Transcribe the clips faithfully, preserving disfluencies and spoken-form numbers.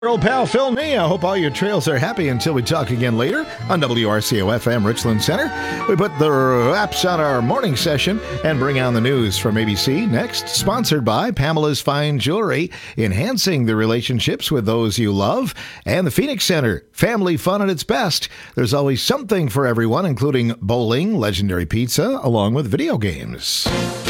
Old pal Phil Nee. I hope all your trails are happy until we talk again later on W R C O F M Richland Center. We put the wraps on our morning session and bring on the news from A B C. Next, sponsored by Pamela's Fine Jewelry, enhancing the relationships with those you love, and the Phoenix Center, family fun at its best. There's always something for everyone, including bowling, legendary pizza, along with video games.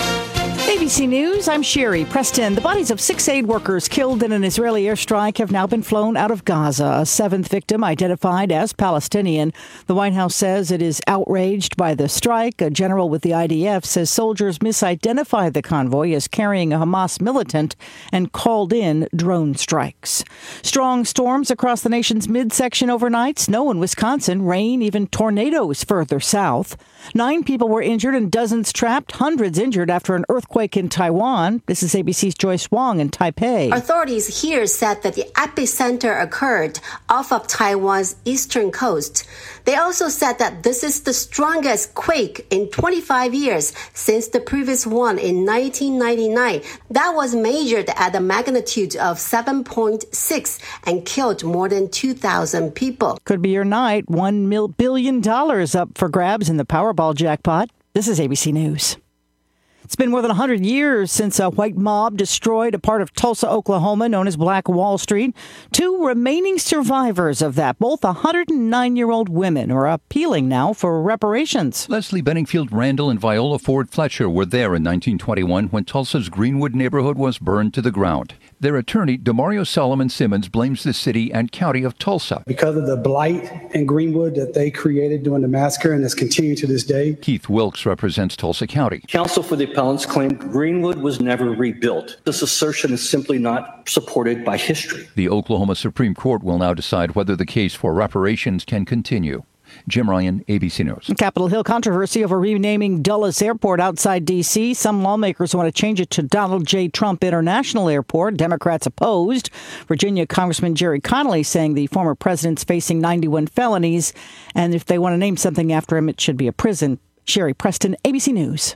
A B C News, I'm Sherry Preston. The bodies of six aid workers killed in an Israeli airstrike have now been flown out of Gaza. A seventh victim identified as Palestinian. The White House says it is outraged by the strike. A general with the I D F says soldiers misidentified the convoy as carrying a Hamas militant and called in drone strikes. Strong storms across the nation's midsection overnight. Snow in Wisconsin, rain, even tornadoes further south. Nine people were injured and dozens trapped, hundreds injured after an earthquake in Taiwan. This is A B C's Joyce Wong in Taipei. Authorities here said that the epicenter occurred off of Taiwan's eastern coast. They also said that this is the strongest quake in twenty-five years since the previous one in nineteen ninety-nine. That was measured at a magnitude of seven point six and killed more than two thousand people. Could be your night. One mil- billion dollars up for grabs in the Powerball jackpot. This is A B C News. It's been more than one hundred years since a white mob destroyed a part of Tulsa, Oklahoma, known as Black Wall Street. Two remaining survivors of that, both one hundred nine-year-old women, are appealing now for reparations. Leslie Benningfield Randall and Viola Ford Fletcher were there in nineteen twenty-one when Tulsa's Greenwood neighborhood was burned to the ground. Their attorney, Demario Solomon Simmons, blames the city and county of Tulsa because of the blight in Greenwood that they created during the massacre and has continued to this day. Keith Wilkes represents Tulsa County. Counsel for the appellants claimed Greenwood was never rebuilt. This assertion is simply not supported by history. The Oklahoma Supreme Court will now decide whether the case for reparations can continue. Jim Ryan, A B C News. Capitol Hill controversy over renaming Dulles Airport outside D C. Some lawmakers want to change it to Donald J. Trump International Airport. Democrats opposed. Virginia Congressman Jerry Connolly saying the former president's facing ninety-one felonies, and if they want to name something after him, it should be a prison. Sherry Preston, A B C News.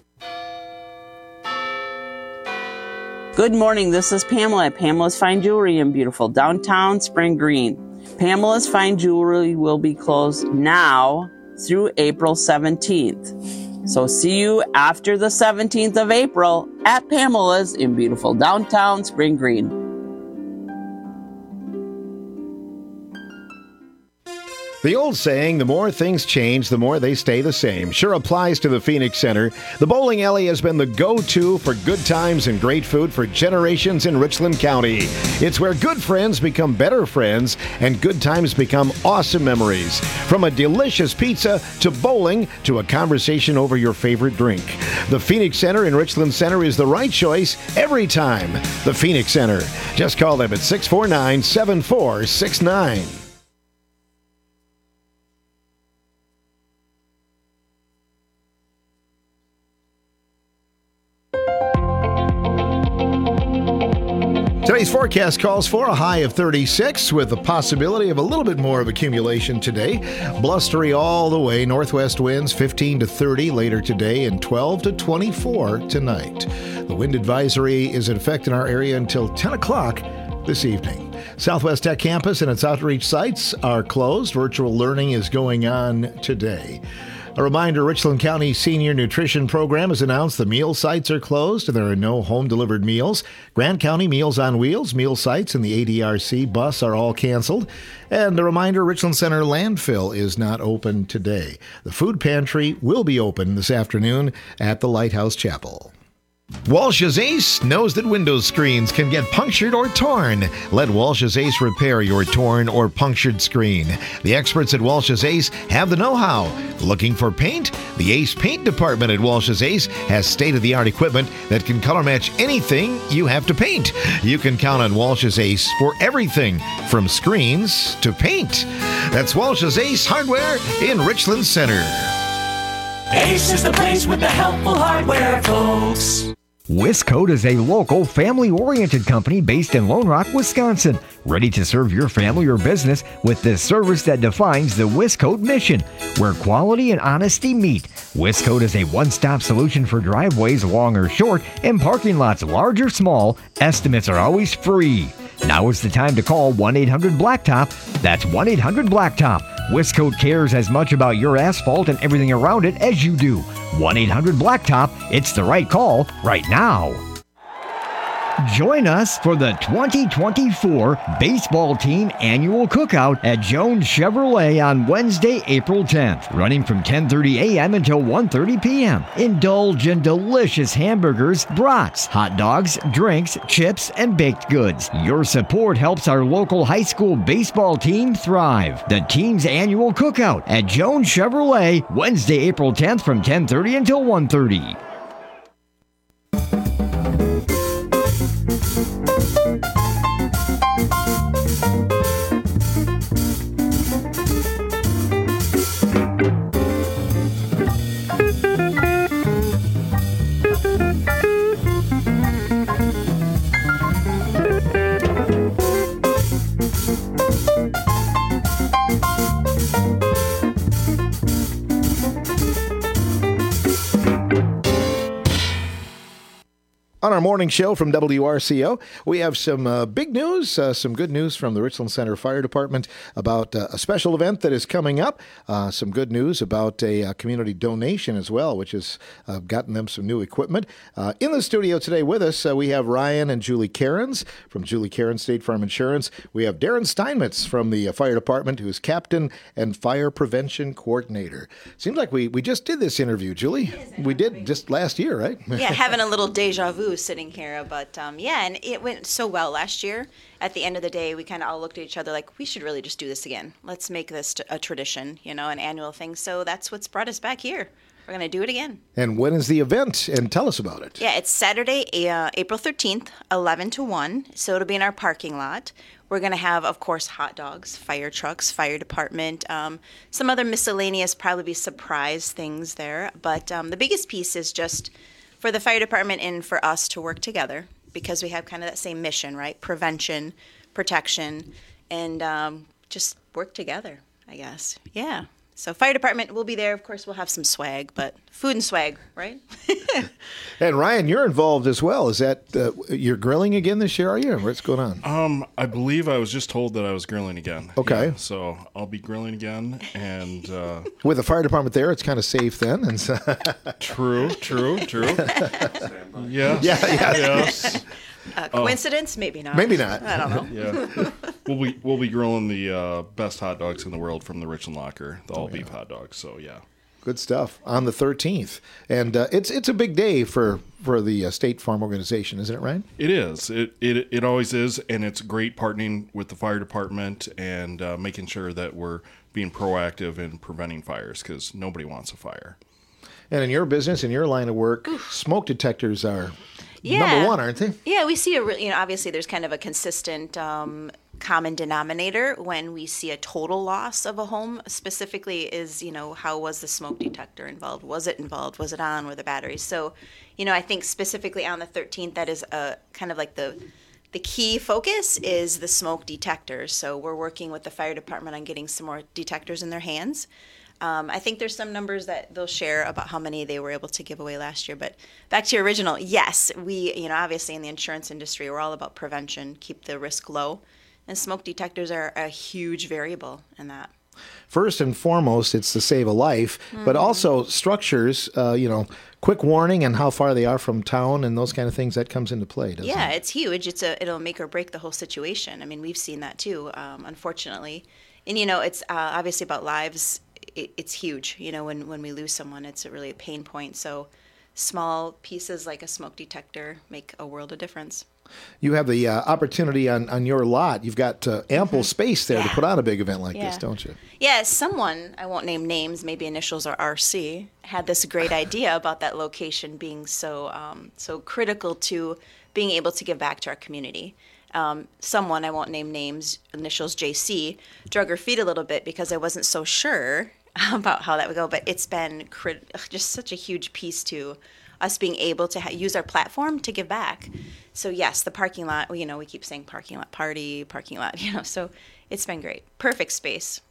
Good morning. This is Pamela at Pamela's Fine Jewelry in beautiful downtown Spring Green. Pamela's Fine Jewelry will be closed now through April seventeenth. So see you after the seventeenth of April at Pamela's in beautiful downtown Spring Green. The old saying, the more things change, the more they stay the same, sure applies to the Phoenix Center. The bowling alley has been the go-to for good times and great food for generations in Richland County. It's where good friends become better friends and good times become awesome memories. From a delicious pizza to bowling to a conversation over your favorite drink. The Phoenix Center in Richland Center is the right choice every time. The Phoenix Center. Just call them at six four nine, seven four six nine. Today's forecast calls for a high of thirty-six with the possibility of a little bit more of accumulation today. Blustery all the way. Northwest winds fifteen to thirty later today and twelve to twenty-four tonight. The wind advisory is in effect in our area until ten o'clock this evening. Southwest Tech Campus and its outreach sites are closed. Virtual learning is going on today. A reminder, Richland County Senior Nutrition Program has announced the meal sites are closed and there are no home-delivered meals. Grant County Meals on Wheels, meal sites, and the A D R C bus are all canceled. And a reminder, Richland Center landfill is not open today. The food pantry will be open this afternoon at the Lighthouse Chapel. Walsh's Ace knows that window screens can get punctured or torn. Let Walsh's Ace repair your torn or punctured screen. The experts at Walsh's Ace have the know-how. Looking for paint? The Ace Paint Department at Walsh's Ace has state-of-the-art equipment that can color match anything you have to paint. You can count on Walsh's Ace for everything from screens to paint. That's Walsh's Ace Hardware in Richland Center. Ace is the place with the helpful hardware, folks. Wiscoat is a local, family-oriented company based in Lone Rock, Wisconsin, ready to serve your family or business with the service that defines the Wiscoat mission, where quality and honesty meet. Wiscoat is a one-stop solution for driveways long or short and parking lots large or small. Estimates are always free. Now is the time to call one eight hundred blacktop. That's one eight hundred blacktop. Wiscoat cares as much about your asphalt and everything around it as you do. one eight hundred blacktop. It's the right call right now. Join us for the twenty twenty-four Baseball Team Annual Cookout at Jones Chevrolet on Wednesday, April tenth, running from ten thirty a.m. until one thirty p.m. Indulge in delicious hamburgers, brats, hot dogs, drinks, chips, and baked goods. Your support helps our local high school baseball team thrive. The team's annual cookout at Jones Chevrolet, Wednesday, April tenth from ten thirty until one thirty. On our morning show from W R C O, we have some uh, big news, uh, some good news from the Richland Center Fire Department about uh, a special event that is coming up, uh, some good news about a, a community donation as well, which has uh, gotten them some new equipment. Uh, in the studio today with us, uh, we have Ryan and Julie Cairns from Julie Cairns State Farm Insurance. We have Darren Steinmetz from the uh, Fire Department, who is Captain and Fire Prevention Coordinator. Seems like we, we just did this interview, Julie. We did just last year, right? Yeah, having a little deja vu sitting here, but um, yeah, and it went so well last year. At the end of the day, we kind of all looked at each other like, we should really just do this again. Let's make this a tradition, you know, an annual thing. So that's what's brought us back here. We're going to do it again. And when is the event? And tell us about it. Yeah, it's Saturday, uh, April thirteenth, eleven to one. So it'll be in our parking lot. We're going to have, of course, hot dogs, fire trucks, fire department, um, some other miscellaneous, probably surprise things there. But um, the biggest piece is just for the fire department and for us to work together, because we have kind of that same mission, right? Prevention, protection, and um, just work together, I guess. Yeah. So fire department will be there. Of course, we'll have some swag, but food and swag, right? And Ryan, you're involved as well. Is that uh, you're grilling again this year? Are you? What's going on? Um, I believe I was just told that I was grilling again. Okay. Yeah, so I'll be grilling again, and uh, with the fire department there, it's kind of safe then. And so true, true, true. Yes. Yeah. Yeah. Yes. Uh, coincidence? Oh. Maybe not. Maybe not. I don't know. Yeah. We'll be we'll be grilling the uh, best hot dogs in the world from the Richland Locker, the all oh, beef yeah. hot dogs. So yeah. Good stuff on the thirteenth, and uh, it's it's a big day for for the uh, State Farm organization, isn't it, Ryan? It is. It it it always is, and it's great partnering with the fire department and uh, making sure that we're being proactive in preventing fires, because nobody wants a fire. And in your business, in your line of work, Oof. smoke detectors are yeah. number one, aren't they? Yeah, we see a re- you know obviously there's kind of a consistent Um, common denominator when we see a total loss of a home. Specifically is, you know, how was the smoke detector involved? Was it involved? Was it on? Were the batteries? So, you know, I think specifically on the thirteenth, that is a kind of like the the key focus is the smoke detectors. So we're working with the fire department on getting some more detectors in their hands. Um, I think there's some numbers that they'll share about how many they were able to give away last year. But back to your original, yes, we, you know, obviously in the insurance industry, we're all about prevention, keep the risk low. And smoke detectors are a huge variable in that. First and foremost, it's to save a life, mm-hmm. but also structures, uh, you know, quick warning and how far they are from town and those kind of things, that comes into play, doesn't yeah, it? It's huge. It's a, it'll make or break the whole situation. I mean, we've seen that too, um, unfortunately. And, you know, it's uh, obviously about lives. It, it's huge. You know, when, when we lose someone, it's a really a pain point. So small pieces like a smoke detector make a world of difference. You have the uh, opportunity on, on your lot. You've got uh, ample mm-hmm. space there yeah. to put on a big event like yeah. this, don't you? Yeah, someone, I won't name names, maybe initials are R C, had this great idea about that location being so um, so critical to being able to give back to our community. Um, someone, I won't name names, initials J C, drug her feet a little bit because I wasn't so sure about how that would go. But it's been crit- just such a huge piece to us being able to ha- use our platform to give back. So yes, the parking lot, you know, we keep saying parking lot party, parking lot, you know, so it's been great. Perfect space.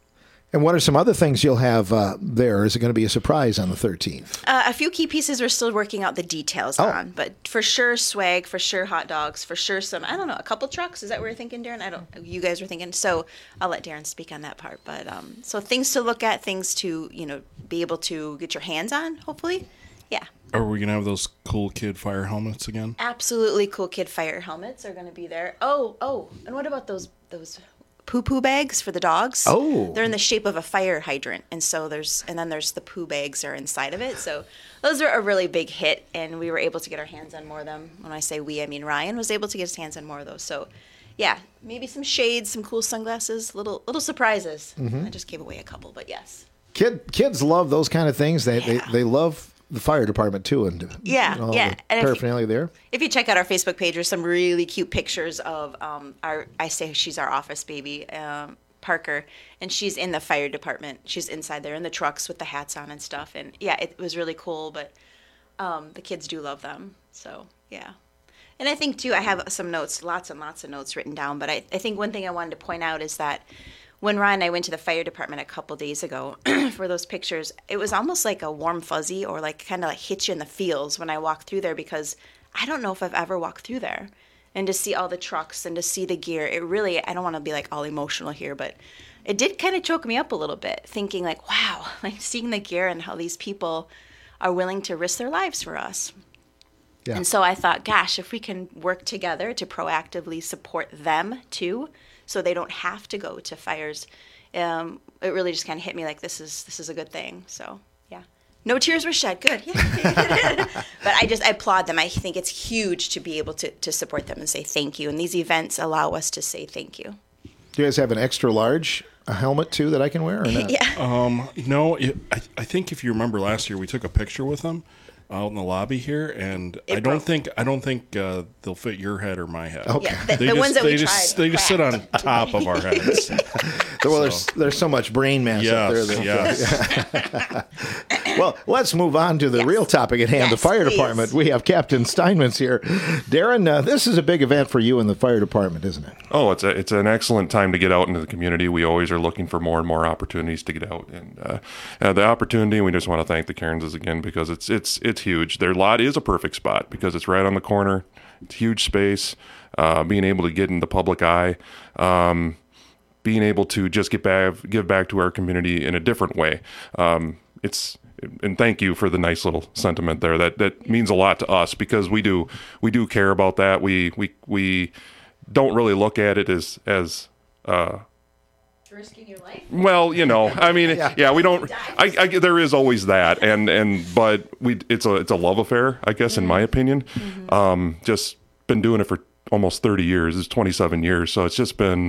And what are some other things you'll have uh, there? Is it going to be a surprise on the thirteenth? Uh, a few key pieces we're still working out the details Oh. on, but for sure swag, for sure hot dogs, for sure some, I don't know, a couple trucks. Is that what you're thinking, Darren? I don't, you guys were thinking. So I'll let Darren speak on that part. But um, so things to look at, things to, you know, be able to get your hands on, hopefully. Yeah. Are we going to have those cool kid fire helmets again? Absolutely cool kid fire helmets are going to be there. Oh, oh, and what about those, those poo-poo bags for the dogs? Oh. They're in the shape of a fire hydrant, and so there's and then there's the poo bags are inside of it. So those are a really big hit, and we were able to get our hands on more of them. When I say we, I mean Ryan was able to get his hands on more of those. So yeah, maybe some shades, some cool sunglasses, little little surprises. Mhm. I just gave away a couple, but yes. Kid kids love those kind of things. They they, they love the fire department too, and Yeah, and all yeah. the And if you- paraphernalia there. If you check out our Facebook page, there's some really cute pictures of um, our. I say she's our office baby, um, Parker, and she's in the fire department. She's inside there in the trucks with the hats on and stuff. And yeah, it was really cool. But um, the kids do love them. So yeah. And I think too, I have some notes, lots and lots of notes written down. But I, I think one thing I wanted to point out is that when Ryan and I went to the fire department a couple days ago for those pictures, it was almost like a warm fuzzy or like kind of like hit you in the feels when I walked through there, because I don't know if I've ever walked through there. And to see all the trucks and to see the gear, it really, I don't want to be like all emotional here, but it did kind of choke me up a little bit, thinking like, wow, like seeing the gear and how these people are willing to risk their lives for us. Yeah. And so I thought, gosh, if we can work together to proactively support them too, so they don't have to go to fires, um, it really just kind of hit me like this is this is a good thing. So yeah, no tears were shed. Good. Yeah. But I just I applaud them. I think it's huge to be able to to support them and say thank you. And these events allow us to say thank you. Do you guys have an extra large a helmet too that I can wear or not? Yeah. Um, no, it, I, I think if you remember last year, we took a picture with them out in the lobby here, and It I don't broke. think I don't think uh, they'll fit your head or my head. Okay. Yeah, the- They the just, ones that they we just tried they just sit on top of our heads. Well, there's there's so much brain mass up there. Yes, That, yes. Well, let's move on to the Yes. real topic at hand, the Yes, fire please. department. We have Captain Steinmetz here. Darren, uh, this is a big event for you in the fire department, isn't it? Oh, it's a, it's an excellent time to get out into the community. We always are looking for more and more opportunities to get out, and uh, uh, the opportunity. We just want to thank the Cairnses again because it's it's it's huge. Their lot is a perfect spot because it's right on the corner. It's huge space. Uh, being able to get in the public eye, um, being able to just get back, give back to our community in a different way. Um, it's and thank you for the nice little sentiment there. That that means a lot to us because we do we do care about that. We we we don't really look at it as as uh, Risking your life. well, you know, I mean, Yeah. yeah, we don't. I, I there is always that, and and but we it's a it's a love affair, I guess, in my opinion. Um, just been doing it for almost thirty years. It's twenty-seven years, so it's just been.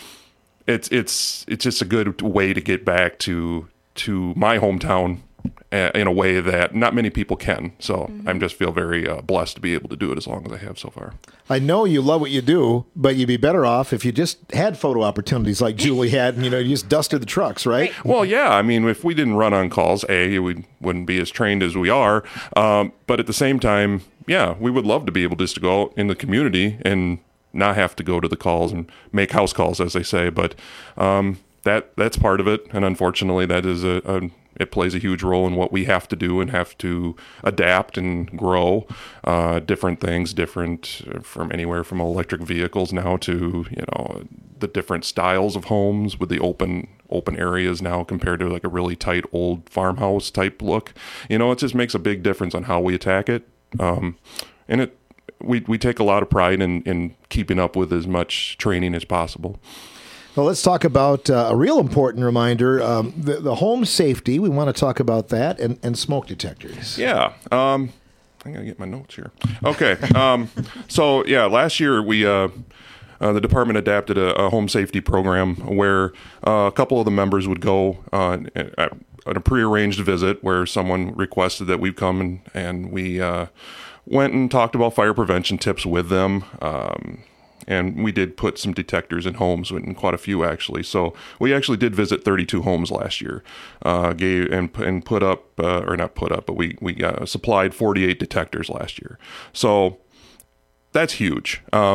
It's it's it's just a good way to get back to to my hometown uh, in a way that not many people can. So I just feel very uh, blessed to be able to do it as long as I have so far. I know you love what you do, but you'd be better off if you just had photo opportunities like Julie had, and you know, you just dusted the trucks, right? Well, yeah. I mean, if we didn't run on calls, A, we wouldn't be as trained as we are. Um, but at the same time, yeah, we would love to be able just to go out in the community and not have to go to the calls and make house calls, as they say. But um, that that's part of it. And unfortunately, that is a, a it plays a huge role in what we have to do and have to adapt and grow uh, different things, different from anywhere from electric vehicles now to, you know, the different styles of homes with the open open areas now compared to like a really tight old farmhouse type look. You know, it just makes a big difference on how we attack it. Um, and it we we take a lot of pride in, in keeping up with as much training as possible. Well, let's talk about uh, a real important reminder, um, the, the home safety. We want to talk about that and, and smoke detectors. Yeah. Um, I gotta get my notes here. Okay. Um, so yeah, last year we uh, uh, the department adapted a, a home safety program where uh, a couple of the members would go uh, at a prearranged visit where someone requested that we come and and we uh, went and talked about fire prevention tips with them. Um, And we did put some detectors in homes, in quite a few actually. So we actually did visit thirty-two homes last year, uh, gave and and put up uh, or not put up, but we we uh, supplied forty-eight detectors last year. So that's huge. Um,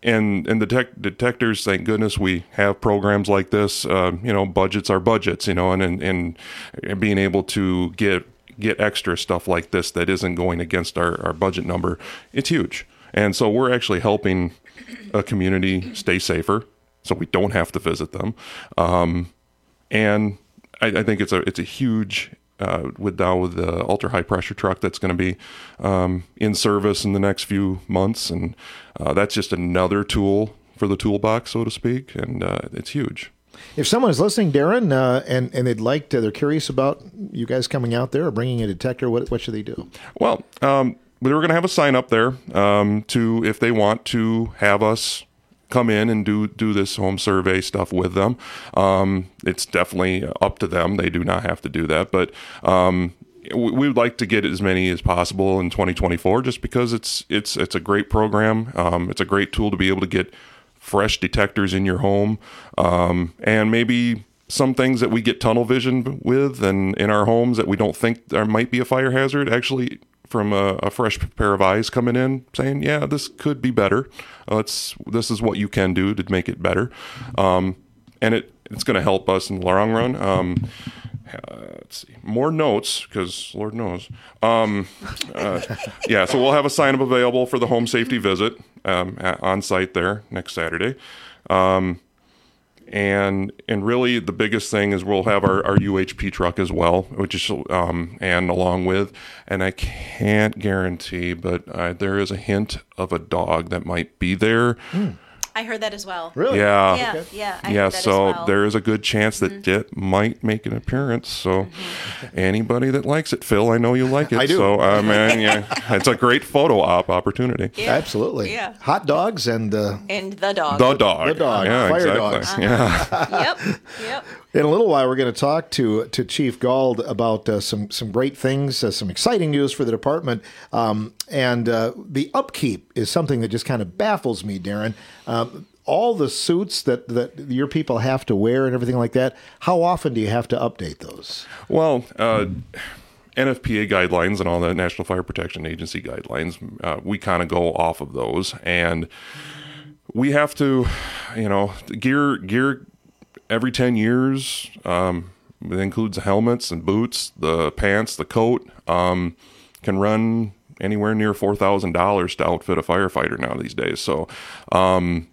and and the tech detectors, thank goodness we have programs like this. Uh, you know, budgets are budgets, you know, and, and, and being able to get get extra stuff like this that isn't going against our, our budget number, it's huge. And so we're actually helping a community stay safer so we don't have to visit them. Um, and I, I think it's a it's a huge, uh, with now with the ultra high pressure truck that's going to be um, in service in the next few months. And uh, that's just another tool for the toolbox, so to speak. And uh, it's huge. If someone is listening, Darren, uh, and, and they'd like to, they're curious about you guys coming out there or bringing a detector, what, what should they do? Well, um, we were going to have a sign up there um, to, if they want to have us come in and do, do this home survey stuff with them. Um, it's definitely up to them. They do not have to do that. But um, we, we would like to get as many as possible in twenty twenty-four just because it's, it's, it's a great program. Um, it's a great tool to be able to get fresh detectors in your home, um, and maybe some things that we get tunnel vision with and in our homes that we don't think there might be a fire hazard, actually from a, a fresh pair of eyes coming in saying, yeah, this could be better. Uh, it's, this is what you can do to make it better. Um, and it, it's going to help us in the long run. Um, Uh, let's see, more notes, because Lord knows. Um, uh, yeah, so we'll have a sign-up available for the home safety visit um, at, on site there next Saturday. Um, and and really the biggest thing is we'll have our, our U H P truck as well, which is, um, and along with, and I can't guarantee, but uh, there is a hint of a dog that might be there. Mm. I heard that as well. Really? Yeah. Yeah, Okay. yeah. I yeah, heard that so as well. there is a good chance that Mm-hmm. it might make an appearance. So anybody that likes it, Phil, I know you like it. I do. So, uh, man, yeah, it's a great photo op opportunity. Yeah. Absolutely. Yeah. Hot dogs and uh, And the dog. The dog. The dog. Yeah, Fire exactly. dogs. Yeah. Yep. Yep. in a little while, we're going to talk to to Chief Gauld about uh, some some great things, uh, some exciting news for the department, um, and uh, the upkeep is something that just kind of baffles me, Darren. Um, all the suits that, that your people have to wear and everything like that, how often do you have to update those? Well, uh, N F P A guidelines and all the National Fire Protection Agency guidelines, uh, we kind of go off of those, and we have to, you know, gear gear every ten years. Um, it includes helmets and boots, the pants, the coat. Um, can run anywhere near four thousand dollars to outfit a firefighter now these days. So. Um,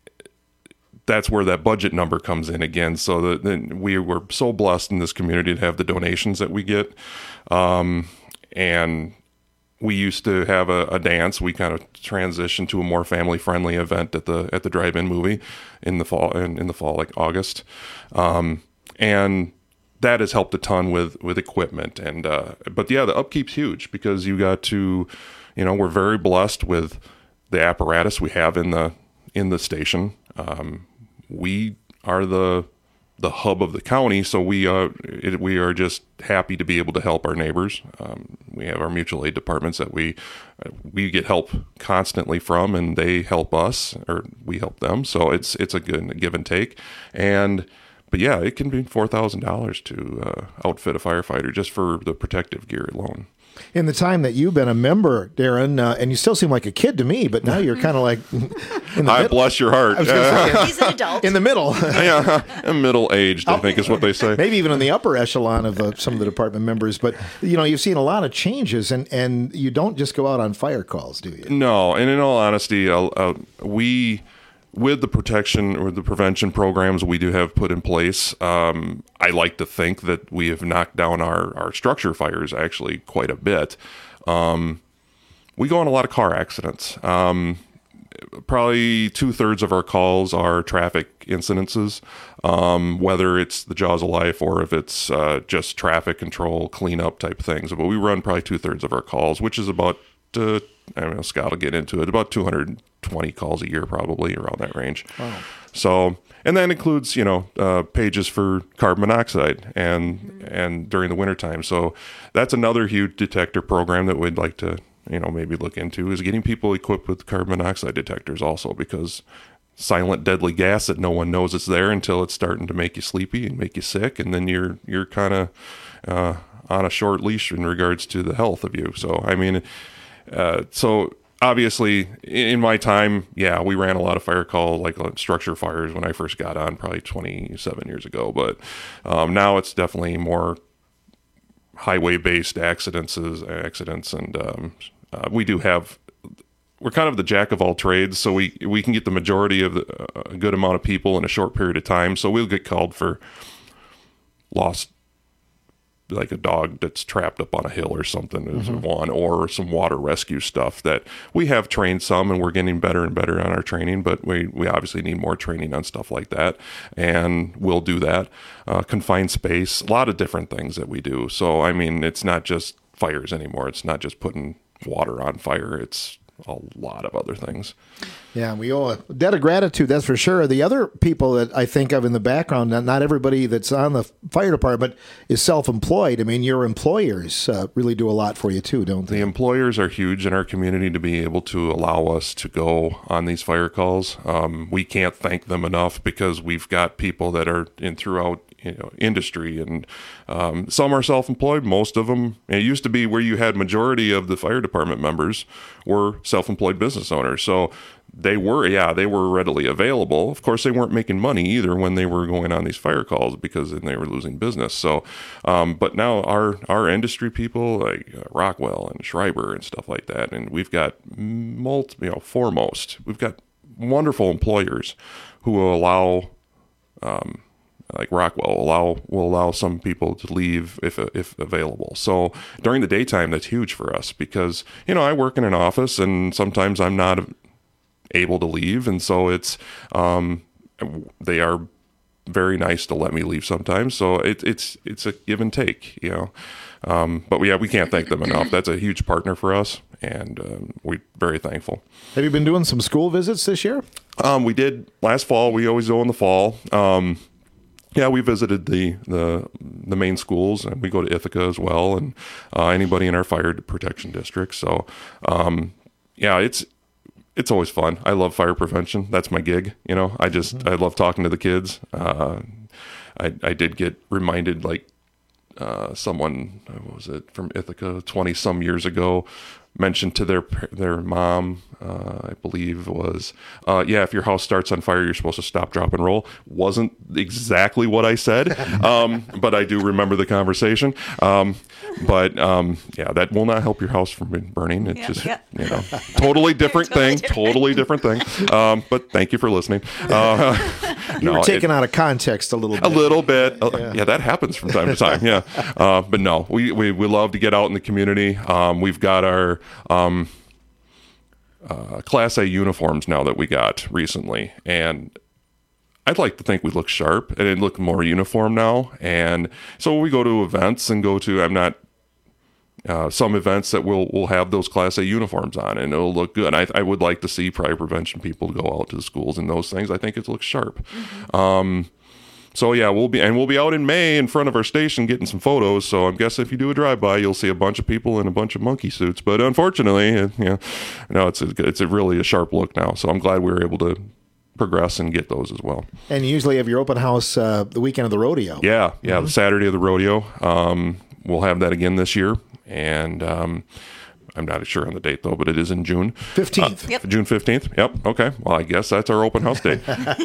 That's where that budget number comes in again. So that then we were so blessed in this community to have the donations that we get. Um, and we used to have a, a dance. We kind of transitioned to a more family friendly event at the, at the drive-in movie in the fall, in, in the fall, like August. Um, and that has helped a ton with, with equipment. And, uh, but yeah, the upkeep's huge because you got to, you know, we're very blessed with the apparatus we have in the, in the station. Um, we are the the hub of the county, so we uh it, we are just happy to be able to help our neighbors. Um, we have our mutual aid departments that we uh, we get help constantly from, and they help us, or we help them. So it's it's a good give and take. And but yeah, it can be four thousand dollars to uh, outfit a firefighter just for the protective gear alone. In the time that you've been a member, Darren, uh, and you still seem like a kid to me, but now you're kind of like in the I middle. bless your heart. I was gonna say, He's an adult. in the middle. Yeah, middle aged, I think is what they say. Maybe even in the upper echelon of uh, some of the department members. But, you know, you've seen a lot of changes, and, and you don't just go out on fire calls, do you? No, and in all honesty, uh, uh, we, with the protection or the prevention programs we do have put in place, um, I like to think that we have knocked down our, our structure fires actually quite a bit. Um, we go on a lot of car accidents. Um, probably two-thirds of our calls are traffic incidences, um, whether it's the jaws of life or if it's uh, just traffic control, cleanup type things. But we run probably two-thirds of our calls, which is about, uh, I don't know, Scott will get into it, about two hundred twenty calls a year, probably around that range. Wow. So, and that includes, you know, uh, pages for carbon monoxide and, mm-hmm. and during the wintertime. So that's another huge detector program that we'd like to, you know, maybe look into, is getting people equipped with carbon monoxide detectors also, because silent deadly gas that no one knows it's there until it's starting to make you sleepy and make you sick. And then you're, you're kind of, uh, on a short leash in regards to the health of you. So, I mean, uh, so obviously, in my time, yeah, we ran a lot of fire call, like uh, structure fires when I first got on, probably twenty-seven years ago. But um, now it's definitely more highway-based accidents, accidents, and um, uh, we do have. We're kind of the jack of all trades, so we we can get the majority of the, uh, a good amount of people in a short period of time. So we'll get called for lost, like a dog that's trapped up on a hill or something is mm-hmm. one, or some water rescue stuff that we have trained some, and we're getting better and better on our training, but we, we obviously need more training on stuff like that, and we'll do that. Uh, confined space, a lot of different things that we do. So, I mean, it's not just fires anymore. It's not just putting water on fire. It's a lot of other things. Yeah, we owe a debt of gratitude, that's for sure. The other people that I think of in the background, not, not everybody that's on the fire department is self-employed. I mean, your employers uh, really do a lot for you too, don't they? The employers are huge in our community to be able to allow us to go on these fire calls. Um, we can't thank them enough because we've got people that are in throughout you know, industry, and um, some are self-employed. Most of them, it used to be where you had majority of the fire department members were self-employed business owners. So they were, yeah, they were readily available. Of course, they weren't making money either when they were going on these fire calls because then they were losing business. So, um, but now our our industry people like uh, Rockwell and Schreiber and stuff like that, and we've got multi, you know, foremost, we've got wonderful employers who will allow. Um, Like Rockwell allow will allow some people to leave if if available. So during the daytime, that's huge for us because you know I work in an office and sometimes I'm not able to leave, and so it's um, they are very nice to let me leave sometimes. So it, it's it's a give and take, you know. Um, but yeah, we can't thank them enough. That's a huge partner for us, and um, we're very thankful. Have you been doing some school visits this year? Um, we did last fall. We always go in the fall. Um, Yeah, we visited the, the the main schools, and we go to Ithaca as well, and uh, anybody in our fire protection district. So, um, yeah, it's it's always fun. I love fire prevention. That's my gig. You know, I just mm-hmm. I love talking to the kids. Uh, I I did get reminded, like uh, someone what was it from Ithaca twenty some years ago mentioned to their their mom, uh, I believe it was, uh, yeah, if your house starts on fire, you're supposed to stop, drop, and roll. Wasn't exactly what I said, um, but I do remember the conversation. Um, but um, yeah, that will not help your house from burning. It's yeah, just, yeah. you know, totally different totally thing, different. totally different thing. Um, but thank you for listening. Uh, you no, were taken it, out of context a little bit. A little bit. Yeah, yeah that happens from time to time. Yeah. Uh, but no, we, we, we love to get out in the community. Um, we've got our, Um, uh, Class A uniforms now that we got recently, and I'd like to think we look sharp and it look more uniform now. And so we go to events and go to I'm not uh, some events that will will have those Class A uniforms on, and it'll look good. I, I would like to see fire prevention people go out to the schools and those things. I think it looks sharp. Mm-hmm. Um, So yeah, we'll be and we'll be out in May in front of our station getting some photos. So I'm guessing if you do a drive-by, you'll see a bunch of people in a bunch of monkey suits. But unfortunately, you know, no, it's a, it's a really a sharp look now. So I'm glad we were able to progress and get those as well. And you usually have your open house uh, the weekend of the rodeo. Yeah, yeah, mm-hmm. the Saturday of the rodeo. Um, we'll have that again this year, and um, I'm not sure on the date though, but it is in June fifteenth. Uh, yep. June fifteenth. Yep. Okay. Well, I guess that's our open house day.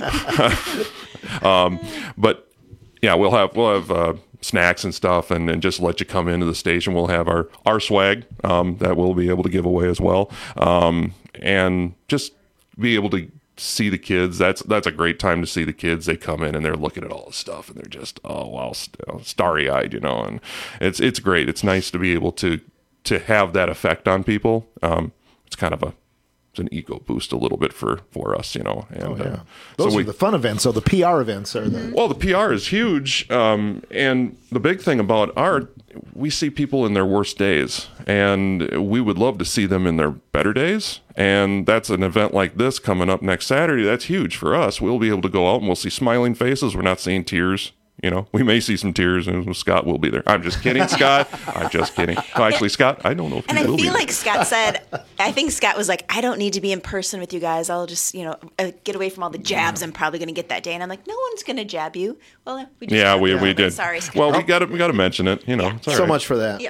um, but yeah, we'll have we'll have uh, snacks and stuff, and, and just let you come into the station. We'll have our our swag um, that we'll be able to give away as well, um, and just be able to see the kids. That's that's a great time to see the kids. They come in and they're looking at all the stuff, and they're just oh wow, starry eyed, you know. And it's it's great. It's nice to be able to. to have that effect on people. Um, it's kind of a, it's an ego boost a little bit for, for us, you know. And, oh, yeah. uh, Those so are we, the fun events. So the P R events are the... Well, the P R is huge. Um, and the big thing about art, we see people in their worst days, and we would love to see them in their better days. And that's an event like this coming up next Saturday. That's huge for us. We'll be able to go out and we'll see smiling faces. We're not seeing tears. you know, we may see some tears, and Scott will be there. I'm just kidding, Scott. I'm just kidding. No, actually, Scott, I don't know if and he I will be feel there. like Scott said, I think Scott was like, I don't need to be in person with you guys. I'll just, you know, uh, get away from all the jabs I'm probably going to get that day. And I'm like, no one's going to jab you. Well, we just Yeah, we, jabbed we you. did. Sorry, Scott. Well, we got to we got to mention it. You know, Yeah. it's all So right. much for that.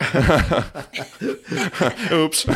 Yep. Oops.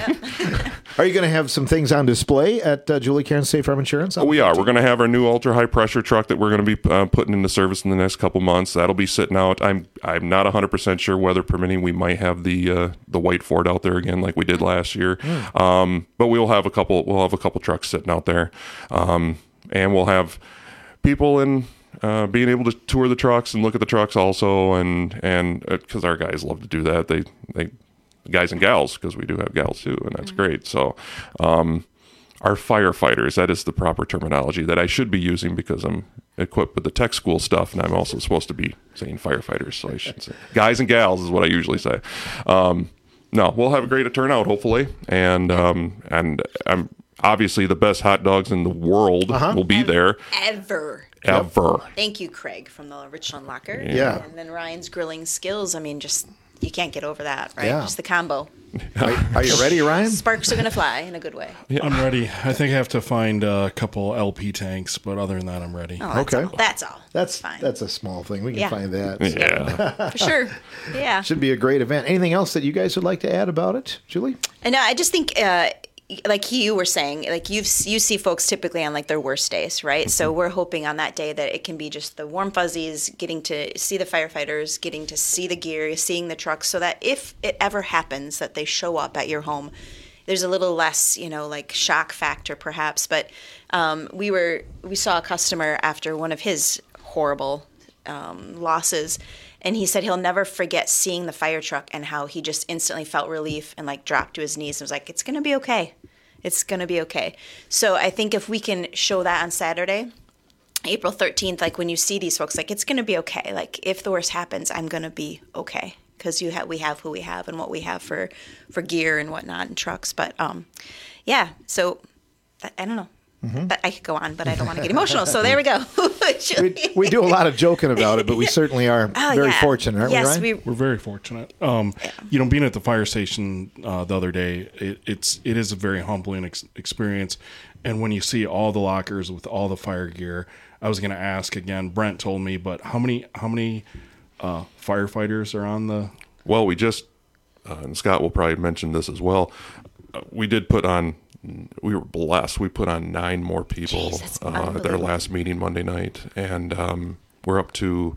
Are you going to have some things on display at uh, Julie Karen State Farm Insurance? We are. We're going to have our new ultra high pressure truck that we're going to be uh, putting into service in the next couple months. That'll be sitting out. I'm I'm not one hundred percent sure, weather permitting, we might have the uh, the white Ford out there again like we did last year. Mm. Um, but we'll have a couple. We'll have a couple trucks sitting out there, um, and we'll have people in. Uh, being able to tour the trucks and look at the trucks also, and and because our guys love to do that, they they guys and gals, because we do have gals too, and that's Mm-hmm. great. So, um, our firefighters, that is the proper terminology that I should be using because I'm equipped with the tech school stuff, and I'm also supposed to be saying firefighters, so I should say guys and gals is what I usually say. Um, no, we'll have a great turnout hopefully, and um, and I'm obviously the best hot dogs in the world Uh-huh. will be there. Ever. Ever. Thank you, Craig, from the Richland Locker. Yeah. And then Ryan's grilling skills. I mean, just, you can't get over that, right? Yeah. Just the combo. Are, are you ready, Ryan? Sparks are going to fly in a good way. I'm ready. I think I have to find a couple L P tanks, but other than that, I'm ready. Oh, that's Okay. all. That's all. That's fine. that's a small thing. We can Yeah. find that. Yeah. For sure. Yeah. Should be a great event. Anything else that you guys would like to add about it, Julie? And I just think, uh, like you were saying, like you you see folks typically on like their worst days, right? So we're hoping on that day that it can be just the warm fuzzies, getting to see the firefighters, getting to see the gear, seeing the trucks, so that if it ever happens that they show up at your home, there's a little less, you know, like shock factor perhaps. But um, we were we saw a customer after one of his horrible um, losses. And he said he'll never forget seeing the fire truck and how he just instantly felt relief and like dropped to his knees and was like, it's going to be okay. It's going to be okay. So I think if we can show that on Saturday, April thirteenth, like when you see these folks, like it's going to be okay. Like if the worst happens, I'm going to be okay. Because you have, we have who we have and what we have for, for gear and whatnot and trucks. But um, yeah, so I, I don't know. Mm-hmm. But I could go on, but I don't want to get emotional. So there we go. we, we do a lot of joking about it, but we certainly are Oh, very yeah. fortunate, aren't Yes, we, Ryan? we- We're very fortunate. Um, You know, being at the fire station uh, the other day, it, it's it is a very humbling ex- experience. And when you see all the lockers with all the fire gear, I was going to ask again. Brent told me, but how many how many uh, firefighters are on the? Well, we just uh, and Scott will probably mention this as well. Uh, we did put on. We were blessed. We put on nine more people Jeez, uh, at their last meeting Monday night, and um, we're up to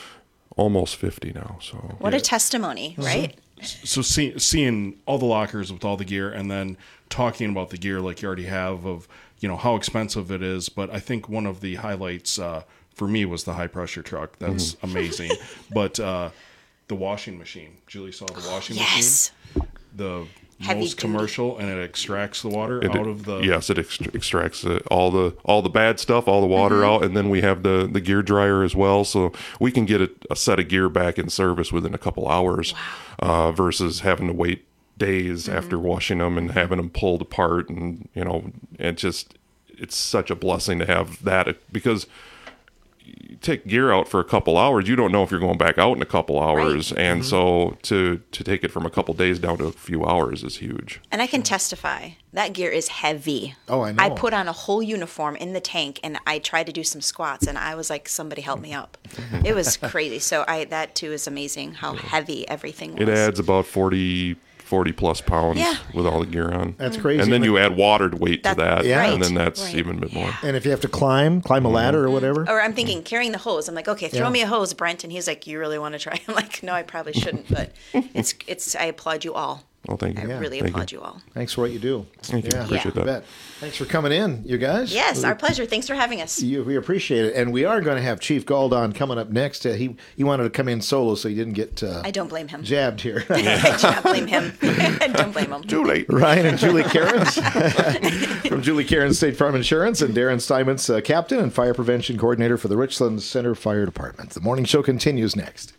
almost fifty now. So What a testimony, right? So see, seeing all the lockers with all the gear, and then talking about the gear like you already have of you know how expensive it is. But I think one of the highlights uh, for me was the high pressure truck. That's Mm-hmm. amazing. But uh, the washing machine. Julie saw the washing Yes. machine. The Heavy most duty. commercial, and it extracts the water It- out of the. yes, it ext- extracts uh, all the all the bad stuff, all the water Mm-hmm. out, and then we have the the gear dryer as well, so we can get a, a set of gear back in service within a couple hours, uh, versus having to wait days Mm-hmm. after washing them and having them pulled apart, and you know, it just it's such a blessing to have that because. You take gear out for a couple hours, you don't know if you're going back out in a couple hours, and so to to take it from a couple days down to a few hours is huge. And I can testify that gear is heavy. Oh, I know. I put on a whole uniform in the tank, and I tried to do some squats, and I was like, "Somebody help me up!" It was crazy. So I that too is amazing how heavy everything was. It adds about forty, forty plus pounds Yeah. with all the gear on. That's crazy. And then And you add water weight to That- that, Yeah. and then Right, that's right. even a bit more. And if you have to climb, climb a ladder or whatever. Or I'm thinking carrying the hose. I'm like, okay, throw Yeah. me a hose, Brent. And he's like, you really want to try? I'm like, no, I probably shouldn't. But it's it's. I applaud you all. Well, thank you. I really Thank applaud you. all. Thanks for what you do. Thank you. Yeah, Appreciate you that. bet. Thanks for coming in, you guys. Yes, our pleasure. Thanks for having us. You, we appreciate it, and we are going to have Chief Galdon coming up next. Uh, he he wanted to come in solo, so he didn't get uh, I don't blame him. jabbed here. I do not blame him. I don't blame him. Too late. Ryan and Julie Cairns from Julie Cairns State Farm Insurance, and Darren Steinmetz, uh, Captain and Fire Prevention Coordinator for the Richland Center Fire Department. The morning show continues next.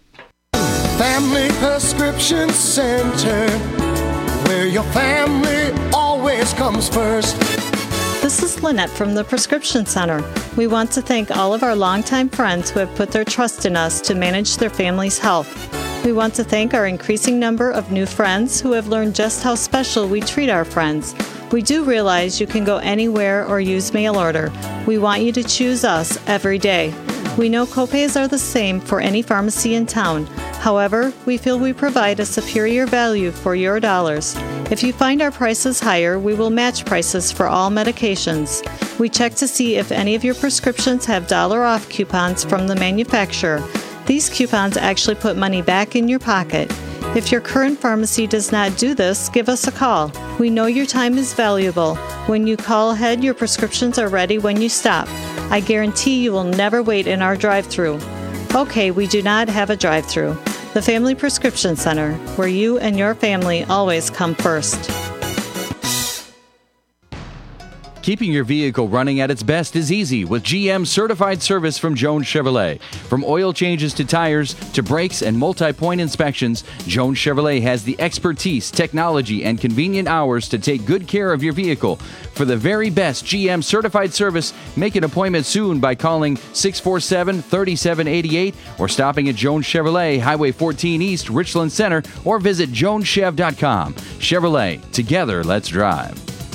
Family Prescription Center, where your family always comes first. This is Lynette from the Prescription Center. We want to thank all of our longtime friends who have put their trust in us to manage their family's health. We want to thank our increasing number of new friends who have learned just how special we treat our friends. We do realize you can go anywhere or use mail order. We want you to choose us every day. We know copays are the same for any pharmacy in town. However, we feel we provide a superior value for your dollars. If you find our prices higher, we will match prices for all medications. We check to see if any of your prescriptions have dollar off coupons from the manufacturer. These coupons actually put money back in your pocket. If your current pharmacy does not do this, give us a call. We know your time is valuable. When you call ahead, your prescriptions are ready when you stop. I guarantee you will never wait in our drive-thru. Okay, we do not have a drive-thru. The Family Prescription Center, where you and your family always come first. Keeping your vehicle running at its best is easy with G M certified service from Jones Chevrolet. From oil changes to tires to brakes and multi-point inspections, Jones Chevrolet has the expertise, technology, and convenient hours to take good care of your vehicle. For the very best G M certified service, make an appointment soon by calling six four seven, three seven eight eight or stopping at Jones Chevrolet, Highway fourteen East, Richland Center, or visit jones chev dot com. Chevrolet, together, let's drive.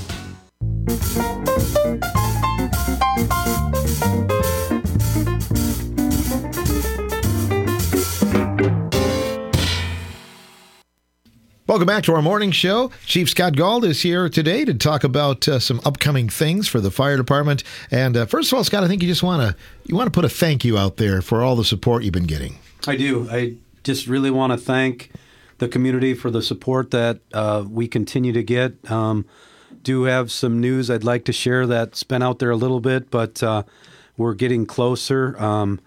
Welcome back to our morning show. Chief Scott Gauld is here today to talk about uh, some upcoming things for the fire department. And uh, first of all, Scott, I think you just want to you want to put a thank you out there for all the support you've been getting. I do. I just really want to thank the community for the support that uh, we continue to get. Um, do have some news I'd like to share that's been out there a little bit, but uh, we're getting closer. Um,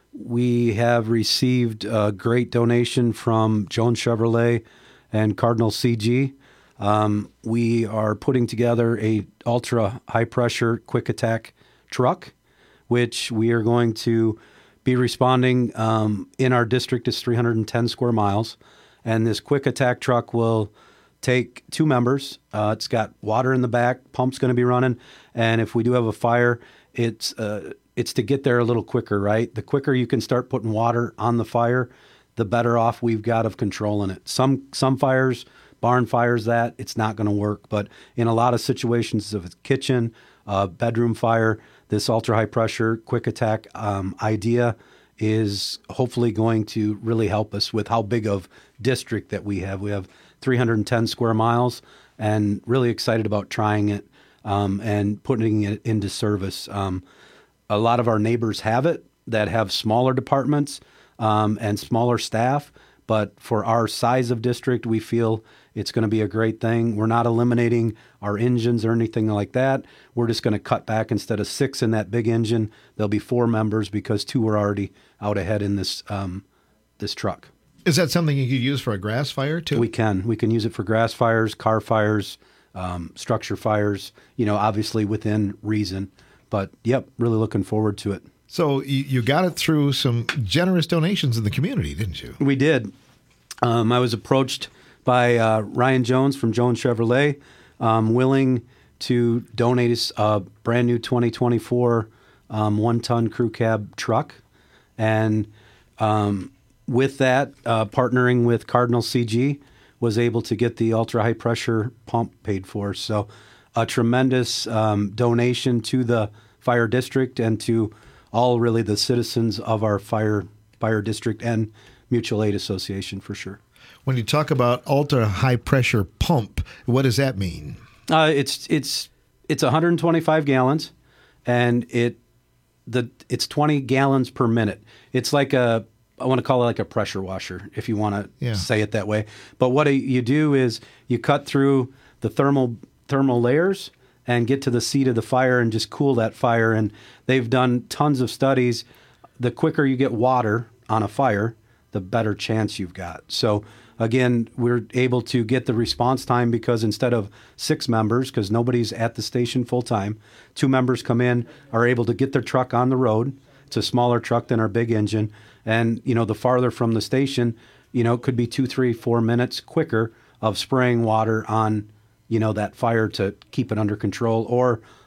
we have received a great donation from Jones Chevrolet and Cardinal C G. Um, we are putting together a ultra high pressure quick attack truck, which we are going to be responding um, in our district is three hundred ten square miles. And this quick attack truck will take two members. Uh, it's got water in the back, pump's going to be running. And if we do have a fire, it's, uh, it's to get there a little quicker, right? The quicker you can start putting water on the fire, the better off we've got of controlling it. Some some fires, barn fires, that it's not going to work. But in a lot of situations, if it's kitchen, uh, bedroom fire, this ultra high pressure quick attack um, idea is hopefully going to really help us with how big of district that we have. We have three hundred ten square miles, and really excited about trying it um, and putting it into service. Um, a lot of our neighbors have it that have smaller departments. Um, and smaller staff, but for our size of district, we feel it's going to be a great thing. We're not eliminating our engines or anything like that. We're just going to cut back. Instead of six in that big engine, there'll be four members because two are already out ahead in this um, this truck. Is that something you could use for a grass fire too? We can. We can use it for grass fires, car fires, um, structure fires, you know, obviously within reason. But, yep, really looking forward to it. So you got it through some generous donations in the community, didn't you? We did. Um, I was approached by uh, Ryan Jones from Jones Chevrolet, um, willing to donate us a brand new twenty twenty-four um, one-ton crew cab truck. And um, with that, uh, partnering with Cardinal C G, was able to get the ultra-high pressure pump paid for. So a tremendous um, donation to the fire district and to all really the citizens of our fire fire district and mutual aid association for sure. When you talk about ultra high pressure pump, what does that mean? Uh, it's it's it's one hundred twenty-five gallons, and it the it's twenty gallons per minute. It's like a I want to call it like a pressure washer, if you want to yeah. say it that way. But what you do is you cut through the thermal thermal layers and get to the seat of the fire and just cool that fire. And they've done tons of studies. The quicker you get water on a fire, the better chance you've got. So again, we're able to get the response time because instead of six members, because nobody's at the station full time, two members come in, are able to get their truck on the road. It's a smaller truck than our big engine. And, you know, the farther from the station, you know, it could be two, three, four minutes quicker of spraying water on, you know, that fire to keep it under control or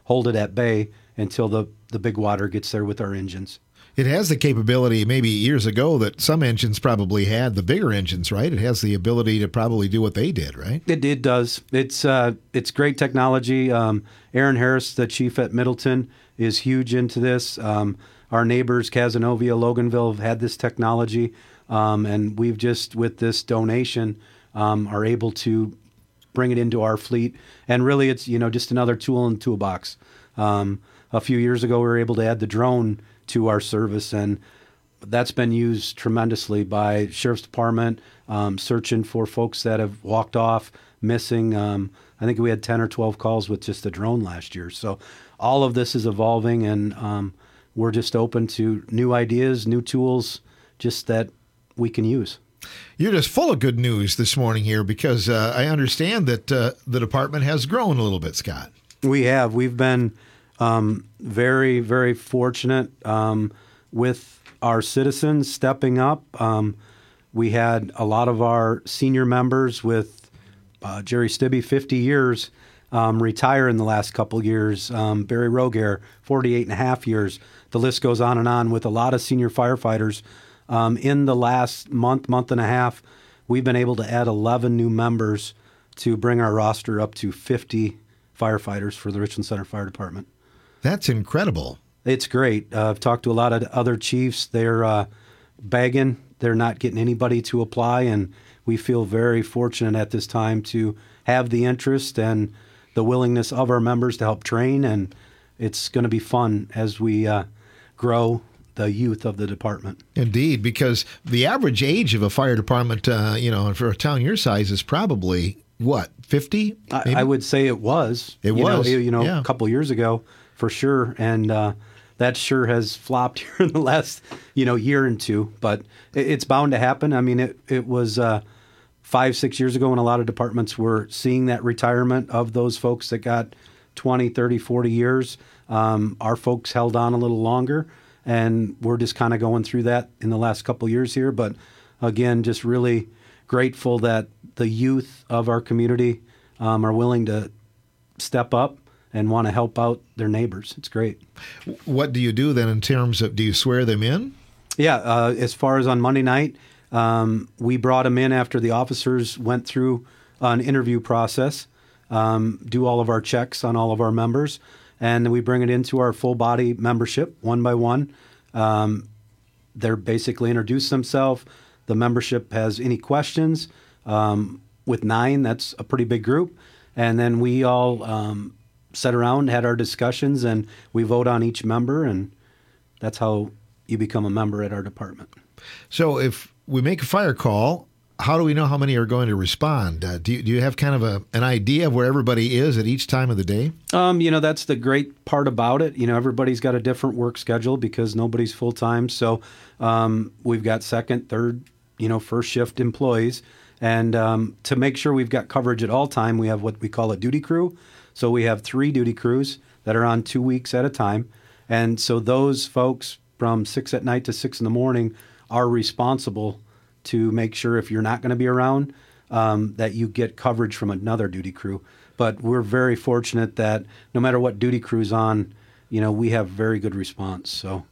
hold it at bay until the, the big water gets there with our engines. It has the capability, maybe years ago, that some engines probably had, the bigger engines, right? It has the ability to probably do what they did, right? It, it does. It's uh, it's great technology. Um, Aaron Harris, the chief at Middleton, is huge into this. Um, our neighbors, Cazenovia, Loganville, have had this technology, um, and we've just, with this donation, um, are able to bring it into our fleet. And really, it's, you know, just another tool in the toolbox. Um, a few years ago, we were able to add the drone to our service, and that's been used tremendously by Sheriff's Department, um, searching for folks that have walked off, missing. Um, I think we had ten or twelve calls with just the drone last year. So all of this is evolving, and um, we're just open to new ideas, new tools, just that we can use. You're just full of good news this morning here, because uh, I understand that uh, the department has grown a little bit, Scott. We have. We've been um, very, very fortunate um, with our citizens stepping up. Um, we had a lot of our senior members with uh, Jerry Stibbe, fifty years, um, retire in the last couple years. Um, Barry Rogaire, forty-eight and a half years. The list goes on and on with a lot of senior firefighters. Um, in the last month, month and a half, we've been able to add eleven new members to bring our roster up to fifty firefighters for the Richland Center Fire Department. That's incredible. It's great. Uh, I've talked to a lot of other chiefs. They're uh, begging. They're not getting anybody to apply, and we feel very fortunate at this time to have the interest and the willingness of our members to help train, and it's going to be fun as we uh, grow the youth of the department. Indeed, because the average age of a fire department, uh, you know, for a town your size is probably, what, fifty? I, I would say it was. It you was. Know, you know, yeah. a couple years ago, for sure. And uh, that sure has flopped here in the last, you know, year and two. But it, it's bound to happen. I mean, it, it was uh, five, six years ago when a lot of departments were seeing that retirement of those folks that got twenty, thirty, forty years. Um, our folks held on a little longer. And we're just kind of going through that in the last couple of years here. But again, just really grateful that the youth of our community um, are willing to step up and want to help out their neighbors. It's great. What do you do then in terms of, do you swear them in? Yeah, uh, as far as on Monday night, um, we brought them in after the officers went through an interview process, um, do all of our checks on all of our members, and then we bring it into our full body membership one by one. Um, they're basically introduce themselves. The membership has any questions. Um, with nine, that's a pretty big group. And then we all um, sat around, had our discussions, and we vote on each member, and that's how you become a member at our department. So if we make a fire call, how do we know how many are going to respond? Uh, do, you, do you have kind of a, an idea of where everybody is at each time of the day? Um, you know, that's the great part about it. You know, everybody's got a different work schedule because nobody's full-time. So um, we've got second, third, you know, first shift employees. And um, to make sure we've got coverage at all time, we have what we call a duty crew. So we have three duty crews that are on two weeks at a time. And so those folks from six at night to six in the morning are responsible to make sure if you're not going to be around, um, that you get coverage from another duty crew. But we're very fortunate that no matter what duty crew's on, you know, we have very good response. So,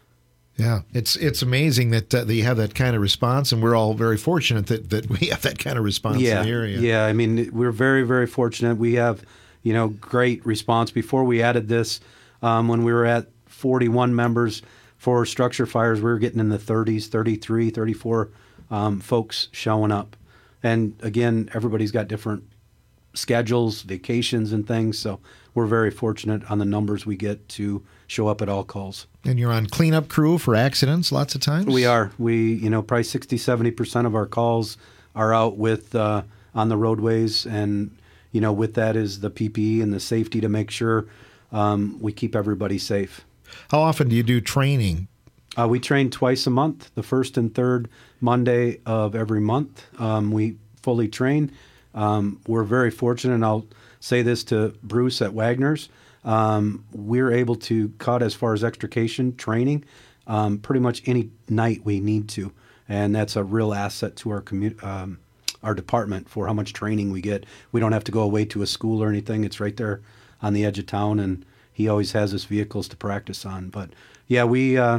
yeah, it's it's amazing that, uh, that you have that kind of response, and we're all very fortunate that, that we have that kind of response yeah, in the area. Yeah, I mean, we're very, very fortunate. We have, you know, great response. Before we added this, um, when we were at forty-one members for structure fires, we were getting in the thirties, thirty-three, thirty-four Um, folks showing up. And again, everybody's got different schedules, vacations and things, so we're very fortunate on the numbers we get to show up at all calls. And you're on cleanup crew for accidents lots of times? We are. We, you know, probably sixty, seventy percent of our calls are out with uh, on the roadways, and, you know, with that is the P P E and the safety to make sure um, we keep everybody safe. How often do you do training? Uh, we train twice a month, the first and third Monday of every month. Um, we fully train. Um, we're very fortunate, and I'll say this to Bruce at Wagner's. Um, we're able to cut as far as extrication training um, pretty much any night we need to, and that's a real asset to our commu- um, our department for how much training we get. We don't have to go away to a school or anything. It's right there on the edge of town, and he always has us vehicles to practice on. But yeah, we uh,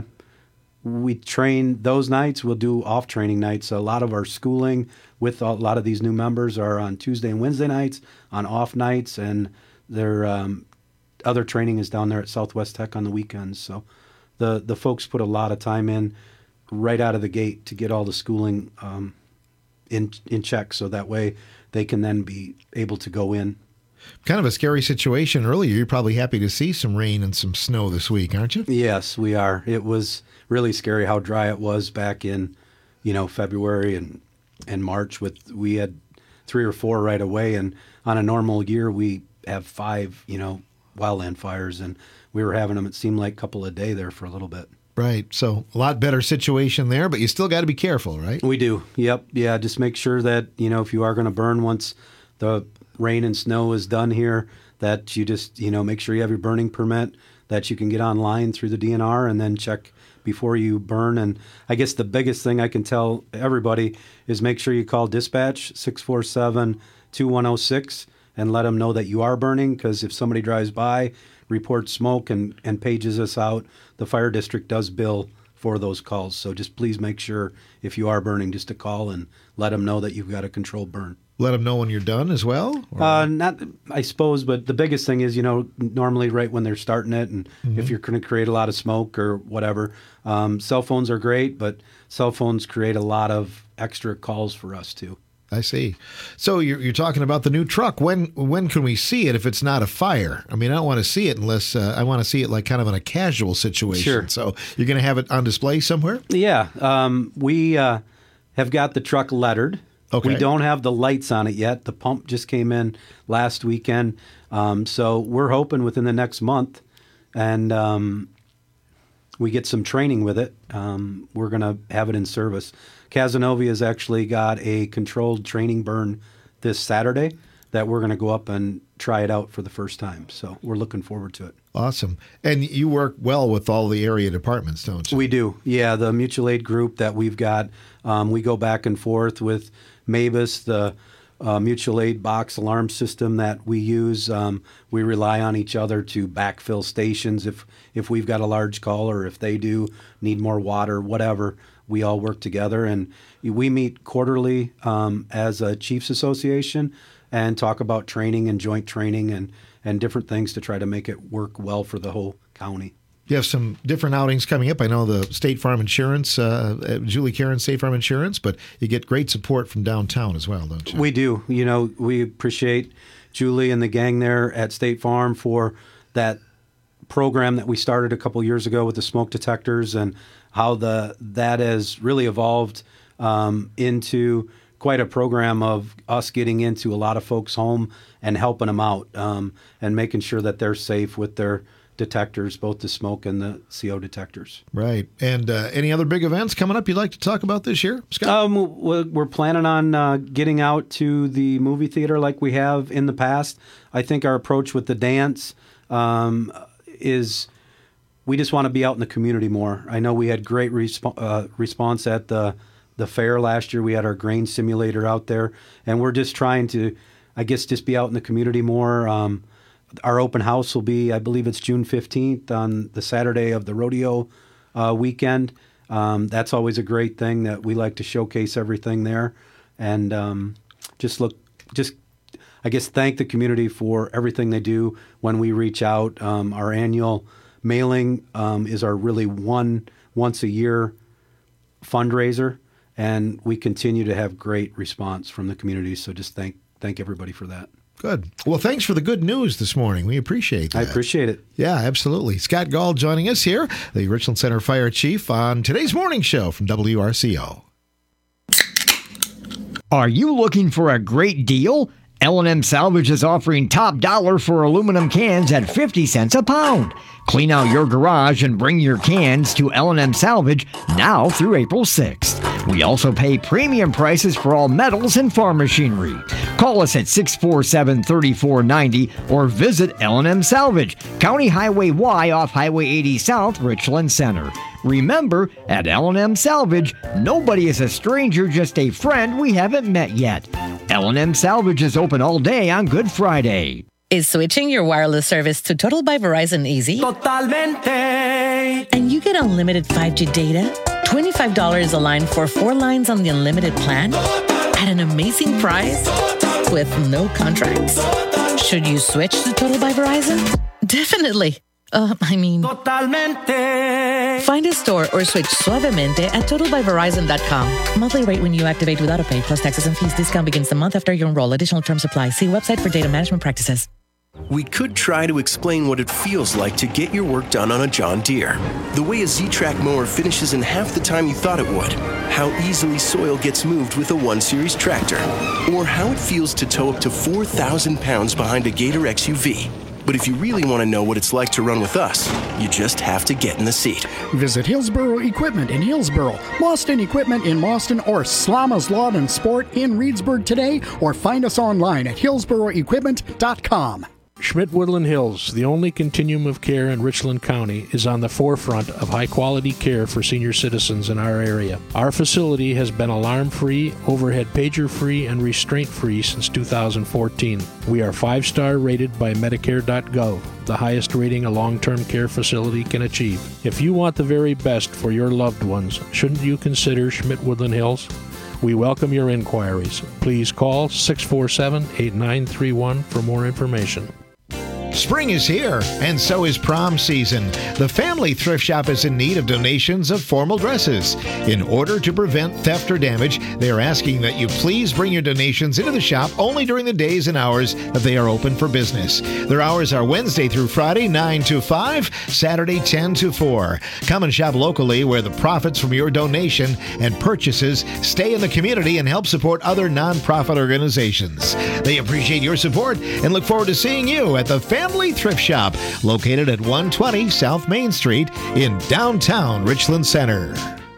we train those nights. We'll do off training nights. A lot of our schooling with a lot of these new members are on Tuesday and Wednesday nights, on off nights, and their um, other training is down there at Southwest Tech on the weekends. So the the folks put a lot of time in right out of the gate to get all the schooling um, in in check, so that way they can then be able to go in. Kind of a scary situation earlier. You're probably happy to see some rain and some snow this week, aren't you? Yes, we are. It was really scary how dry it was back in, you know, February and, and March. With we had three or four right away, and on a normal year we have five, you know, wildland fires, and we were having them, it seemed like, a couple a day there for a little bit. Right. So a lot better situation there, but you still got to be careful, right? We do. Yep. Yeah. Just make sure that, you know, if you are going to burn once the rain and snow is done here, that you just, you know, make sure you have your burning permit, that you can get online through the D N R and then check before you burn. And I guess the biggest thing I can tell everybody is make sure you call dispatch six four seven, two one zero six and let them know that you are burning, because if somebody drives by, reports smoke and, and pages us out, the fire district does bill for those calls. So just please make sure if you are burning, just to call and let them know that you've got a controlled burn. Let them know when you're done as well? Uh, not, I suppose, but the biggest thing is, you know, normally right when they're starting it, and mm-hmm. if you're going to create a lot of smoke or whatever, um, cell phones are great, but cell phones create a lot of extra calls for us too. I see. So you're, you're talking about the new truck. When when can we see it if it's not a fire? I mean, I don't want to see it unless uh, I want to see it like kind of in a casual situation. Sure. So you're going to have it on display somewhere? Yeah. Um, we uh, have got the truck lettered. Okay. We don't have the lights on it yet. The pump just came in last weekend. Um, so we're hoping within the next month, and um, we get some training with it, um, we're going to have it in service. Casanova has actually got a controlled training burn this Saturday that we're going to go up and try it out for the first time. So we're looking forward to it. Awesome. And you work well with all the area departments, don't you? We do. Yeah, the mutual aid group that we've got, um, we go back and forth with Mavis, the uh, mutual aid box alarm system that we use. Um, we rely on each other to backfill stations if, if we've got a large call, or if they do need more water, whatever. We all work together, and we meet quarterly um, as a Chiefs Association and talk about training and joint training and, and different things to try to make it work well for the whole county. You have some different outings coming up. I know the State Farm Insurance, uh, Julie Karen State Farm Insurance, but you get great support from downtown as well, don't you? We do. You know, we appreciate Julie and the gang there at State Farm for that program that we started a couple years ago with the smoke detectors, and how the that has really evolved um, into quite a program of us getting into a lot of folks' home and helping them out um, and making sure that they're safe with their detectors, both the smoke and the C O detectors. Right. And uh, any other big events coming up you'd like to talk about this year, Scott? Um, we're planning on uh, getting out to the movie theater like we have in the past. I think our approach with the dance um, is we just want to be out in the community more. I know we had great resp- uh, response at the the fair last year. We had our grain simulator out there, and we're just trying to, I guess, just be out in the community more. Um, Our open house will be, I believe it's June fifteenth on the Saturday of the rodeo uh, weekend. Um, that's always a great thing that we like to showcase everything there. And um, just look, just, I guess, thank the community for everything they do when we reach out. Um, our annual mailing um, is our really one once a year fundraiser, and we continue to have great response from the community. So just thank thank everybody for that. Good. Well, thanks for the good news this morning. We appreciate that. I appreciate it. Yeah, absolutely. Scott Gall joining us here, the Richland Center Fire Chief, on today's morning show from W R C O. Are you looking for a great deal? L and M Salvage is offering top dollar for aluminum cans at fifty cents a pound. Clean out your garage and bring your cans to L and M Salvage now through April sixth. We also pay premium prices for all metals and farm machinery. Call us at six four seven, three four nine zero or visit L and M Salvage, County Highway Y off Highway eighty South, Richland Center. Remember, at L and M Salvage, nobody is a stranger, just a friend we haven't met yet. L and M Salvage is open all day on Good Friday. Is switching your wireless service to Total by Verizon easy? Totalmente. And you get unlimited five G data, twenty-five dollars a line for four lines on the unlimited plan, at an amazing price with no contracts. Should you switch to Total by Verizon? Definitely. Uh, I mean... Totalmente. Find a store or switch suavemente at total by verizon dot com. Monthly rate when you activate without a pay, plus taxes and fees. Discount begins the month after you enroll. Additional terms apply. See website for data management practices. We could try to explain what it feels like to get your work done on a John Deere. The way a Z-Track mower finishes in half the time you thought it would. How easily soil gets moved with a one series tractor. Or how it feels to tow up to four thousand pounds behind a Gator X U V. But if you really want to know what it's like to run with us, you just have to get in the seat. Visit Hillsboro Equipment in Hillsboro, Boston Equipment in Boston, or Slama's Lawn and Sport in Reedsburg today, or find us online at hillsboro equipment dot com. Schmidt Woodland Hills, the only continuum of care in Richland County, is on the forefront of high-quality care for senior citizens in our area. Our facility has been alarm-free, overhead pager-free, and restraint-free since two thousand fourteen. We are five-star rated by Medicare dot gov, the highest rating a long-term care facility can achieve. If you want the very best for your loved ones, shouldn't you consider Schmidt Woodland Hills? We welcome your inquiries. Please call six four seven, eight nine three one for more information. Spring is here, and so is prom season. The Family Thrift Shop is in need of donations of formal dresses. In order to prevent theft or damage, they are asking that you please bring your donations into the shop only during the days and hours that they are open for business. Their hours are Wednesday through Friday, nine to five, Saturday, ten to four. Come and shop locally, where the profits from your donation and purchases stay in the community and help support other nonprofit organizations. They appreciate your support and look forward to seeing you at the Family Family Thrift Shop, located at one twenty South Main Street in downtown Richland Center.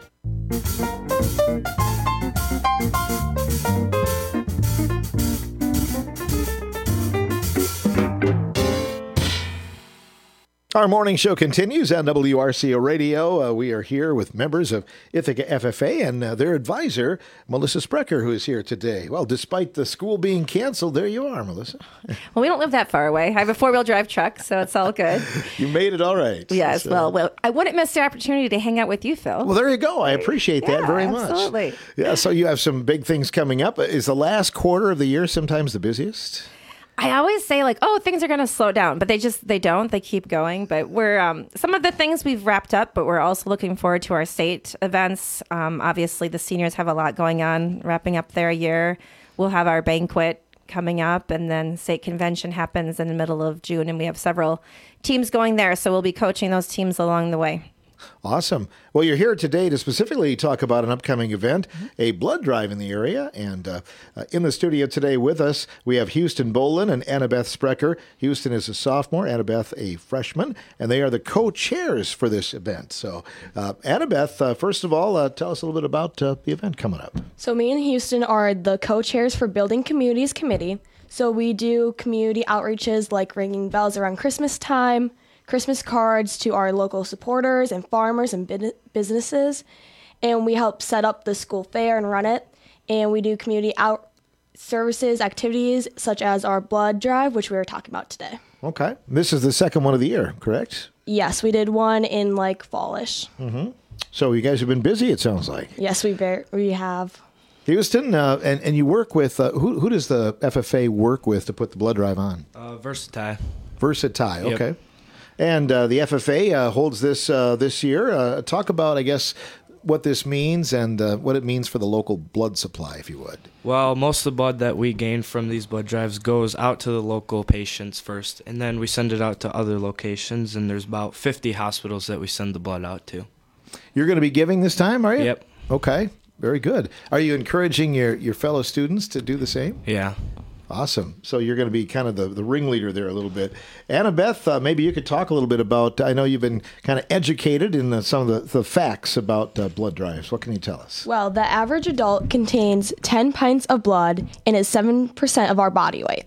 Our morning show continues on W R C O Radio. Uh, we are here with members of Ithaca F F A and uh, their advisor, Melissa Sprecher, who is here today. Well, despite the school being canceled, there you are, Melissa. Well, we don't live that far away. I have a four-wheel drive truck, so it's all good. You made it all right. Yes, so. well, well, I wouldn't miss the opportunity to hang out with you, Phil. Well, there you go. I appreciate yeah, that very much. Absolutely. Yeah, so you have some big things coming up. Is the last quarter of the year sometimes the busiest? I always say like, oh, things are going to slow down, but they just, they don't, they keep going. But we're, um, some of the things we've wrapped up, but we're also looking forward to our state events. Um, obviously the seniors have a lot going on, wrapping up their year. We'll have our banquet coming up, and then state convention happens in the middle of June, and we have several teams going there. So we'll be coaching those teams along the way. Awesome. Well, you're here today to specifically talk about an upcoming event, mm-hmm. a blood drive in the area. And uh, uh, in the studio today with us, we have Houston Bolin and Annabeth Sprecher. Houston is a sophomore, Annabeth a freshman, and they are the co-chairs for this event. So, uh, Annabeth, uh, first of all, uh, tell us a little bit about uh, the event coming up. So me and Houston are the co-chairs for Building Communities Committee. So we do community outreaches like ringing bells around Christmas time, Christmas cards to our local supporters and farmers and businesses, and we help set up the school fair and run it, and we do community out services activities such as our blood drive, which we were talking about today. Okay. This is the second one of the year, correct? Yes, we did one in like fallish. Mm-hmm. So you guys have been busy, it sounds like. Yes, we very, we have. Houston, uh, and, and you work with, uh, who, who does the F F A work with to put the blood drive on? Uh, Versati. Versati, okay. Yep. And uh, the F F A uh, holds this uh, this year. Uh, talk about, I guess, what this means and uh, what it means for the local blood supply, if you would. Well, most of the blood that we gain from these blood drives goes out to the local patients first, and then we send it out to other locations, and there's about fifty hospitals that we send the blood out to. You're going to be giving this time, are you? Yep. Okay, very good. Are you encouraging your, your fellow students to do the same? Yeah. Awesome. So you're going to be kind of the, the ringleader there a little bit. Annabeth, uh, maybe you could talk a little bit about, I know you've been kind of educated in the, some of the, the facts about uh, blood drives. What can you tell us? Well, the average adult contains ten pints of blood and is seven percent of our body weight.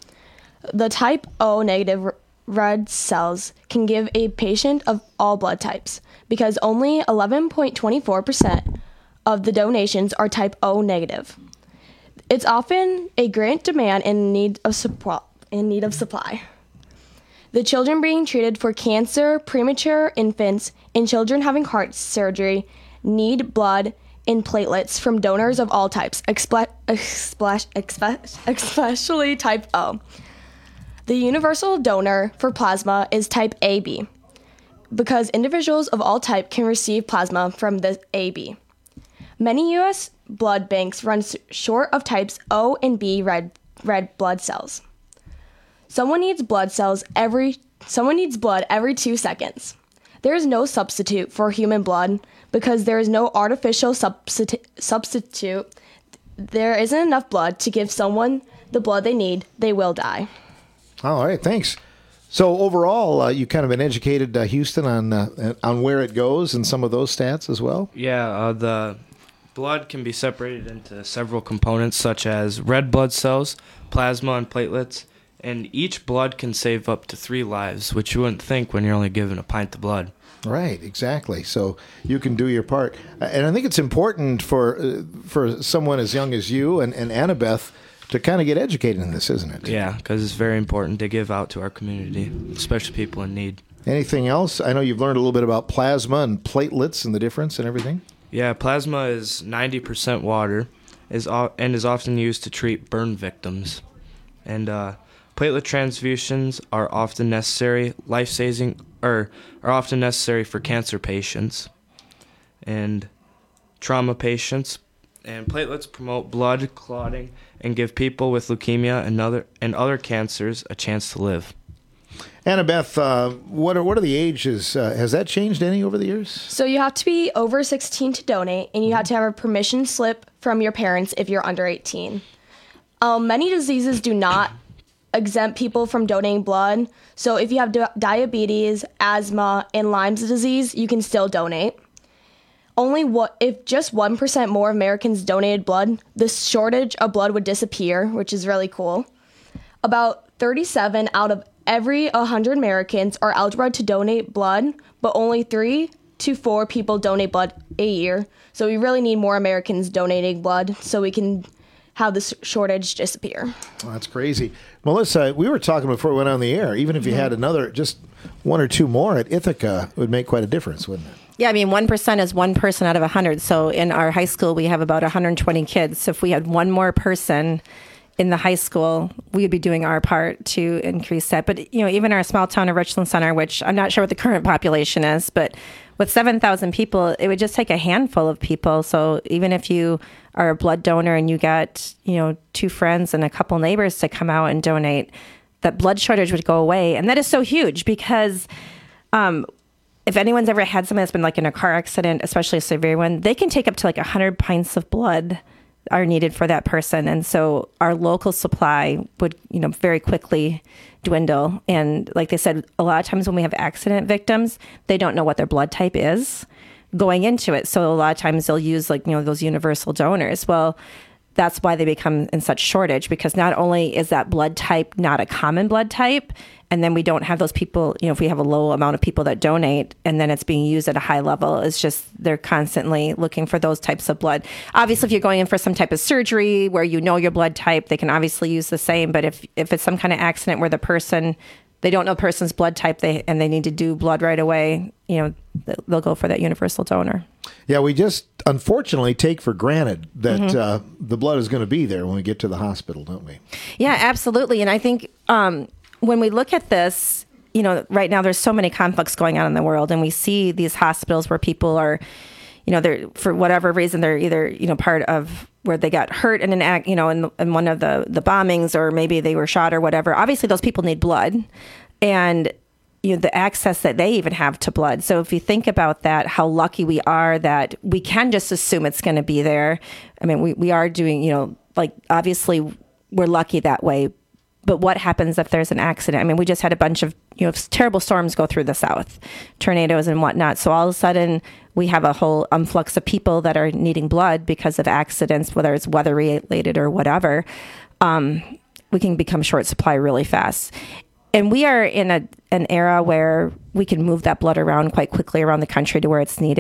The type O negative red cells can give a patient of all blood types because only eleven point two four percent of the donations are type O negative. It's often a great demand and need of support in need of supply. The children being treated for cancer, premature infants, and children having heart surgery need blood and platelets from donors of all types, expe- expe- expe- especially type O. The universal donor for plasma is type A B, because individuals of all type can receive plasma from the A B. Many U S blood banks run short of types O and B red red blood cells. Someone needs blood cells every someone needs blood every two seconds. There is no substitute for human blood because there is no artificial substitu- substitute. There isn't enough blood to give someone the blood they need. They will die. All right, thanks. So overall, uh, you kind of been educated, uh, Houston, on uh, on where it goes and some of those stats as well? Yeah, uh, the blood can be separated into several components such as red blood cells, plasma, and platelets. And each blood can save up to three lives, which you wouldn't think when you're only given a pint of blood. Right, exactly. So you can do your part. And I think it's important for uh, for someone as young as you and, and Annabeth to kind of get educated in this, isn't it? Yeah, because it's very important to give out to our community, especially people in need. Anything else? I know you've learned a little bit about plasma and platelets and the difference and everything. Yeah, plasma is ninety percent water is o- and is often used to treat burn victims. And uh, platelet transfusions are often necessary, life-saving, or are often necessary for cancer patients and trauma patients. And platelets promote blood clotting and give people with leukemia and other and other cancers a chance to live. Annabeth, uh, what are what are the ages? Uh, has that changed any over the years? So you have to be over sixteen to donate, and you have to have a permission slip from your parents if you're under eighteen. Um, many diseases do not exempt people from donating blood. So if you have di- diabetes, asthma, and Lyme's disease, you can still donate. Only what if just one percent more Americans donated blood, the shortage of blood would disappear, which is really cool. About thirty-seven out of every one hundred Americans are eligible to donate blood, but only three to four people donate blood a year. So we really need more Americans donating blood so we can have this shortage disappear. Oh, that's crazy. Melissa, we were talking before we went on the air. Even if you mm-hmm. had another, just one or two more at Ithaca, it would make quite a difference, wouldn't it? Yeah, I mean, one percent is one person out of one hundred. So in our high school, we have about one hundred twenty kids. So if we had one more person in the high school, we would be doing our part to increase that. But, you know, even our small town of Richland Center, which I'm not sure what the current population is, but with seven thousand people, it would just take a handful of people. So even if you are a blood donor and you got, you know, two friends and a couple neighbors to come out and donate, that blood shortage would go away. And that is so huge because um, if anyone's ever had someone that's been like in a car accident, especially a severe one, they can take up to like one hundred pints of blood are needed for that person. And so our local supply would, you know, very quickly dwindle. And like they said, a lot of times when we have accident victims, they don't know what their blood type is going into it. So a lot of times they'll use like, you know, those universal donors. Well, that's why they become in such shortage, because not only is that blood type not a common blood type, and then we don't have those people, you know, if we have a low amount of people that donate and then it's being used at a high level, it's just they're constantly looking for those types of blood. Obviously, if you're going in for some type of surgery where you know your blood type, they can obviously use the same. But if, if it's some kind of accident where the person, they don't know the person's blood type they and they need to do blood right away, you know, they'll go for that universal donor. Yeah, we just unfortunately take for granted that Mm-hmm. uh, the blood is going to be there when we get to the hospital, don't we? Yeah, absolutely. And I think um, when we look at this, you know, right now there's so many conflicts going on in the world, and we see these hospitals where people are, you know, they're for whatever reason they're either, you know, part of where they got hurt in an act, you know, in, in one of the the bombings, or maybe they were shot or whatever. Obviously, those people need blood, and you know, the access that they even have to blood. So if you think about that, how lucky we are that we can just assume it's going to be there. I mean, we, we are doing, you know, like obviously we're lucky that way. But what happens if there's an accident? I mean, we just had a bunch of, you know, terrible storms go through the South, tornadoes and whatnot. So all of a sudden we have a whole influx of people that are needing blood because of accidents, whether it's weather related or whatever. Um, we can become short supply really fast. And we are in a an era where we can move that blood around quite quickly around the country to where it's needed.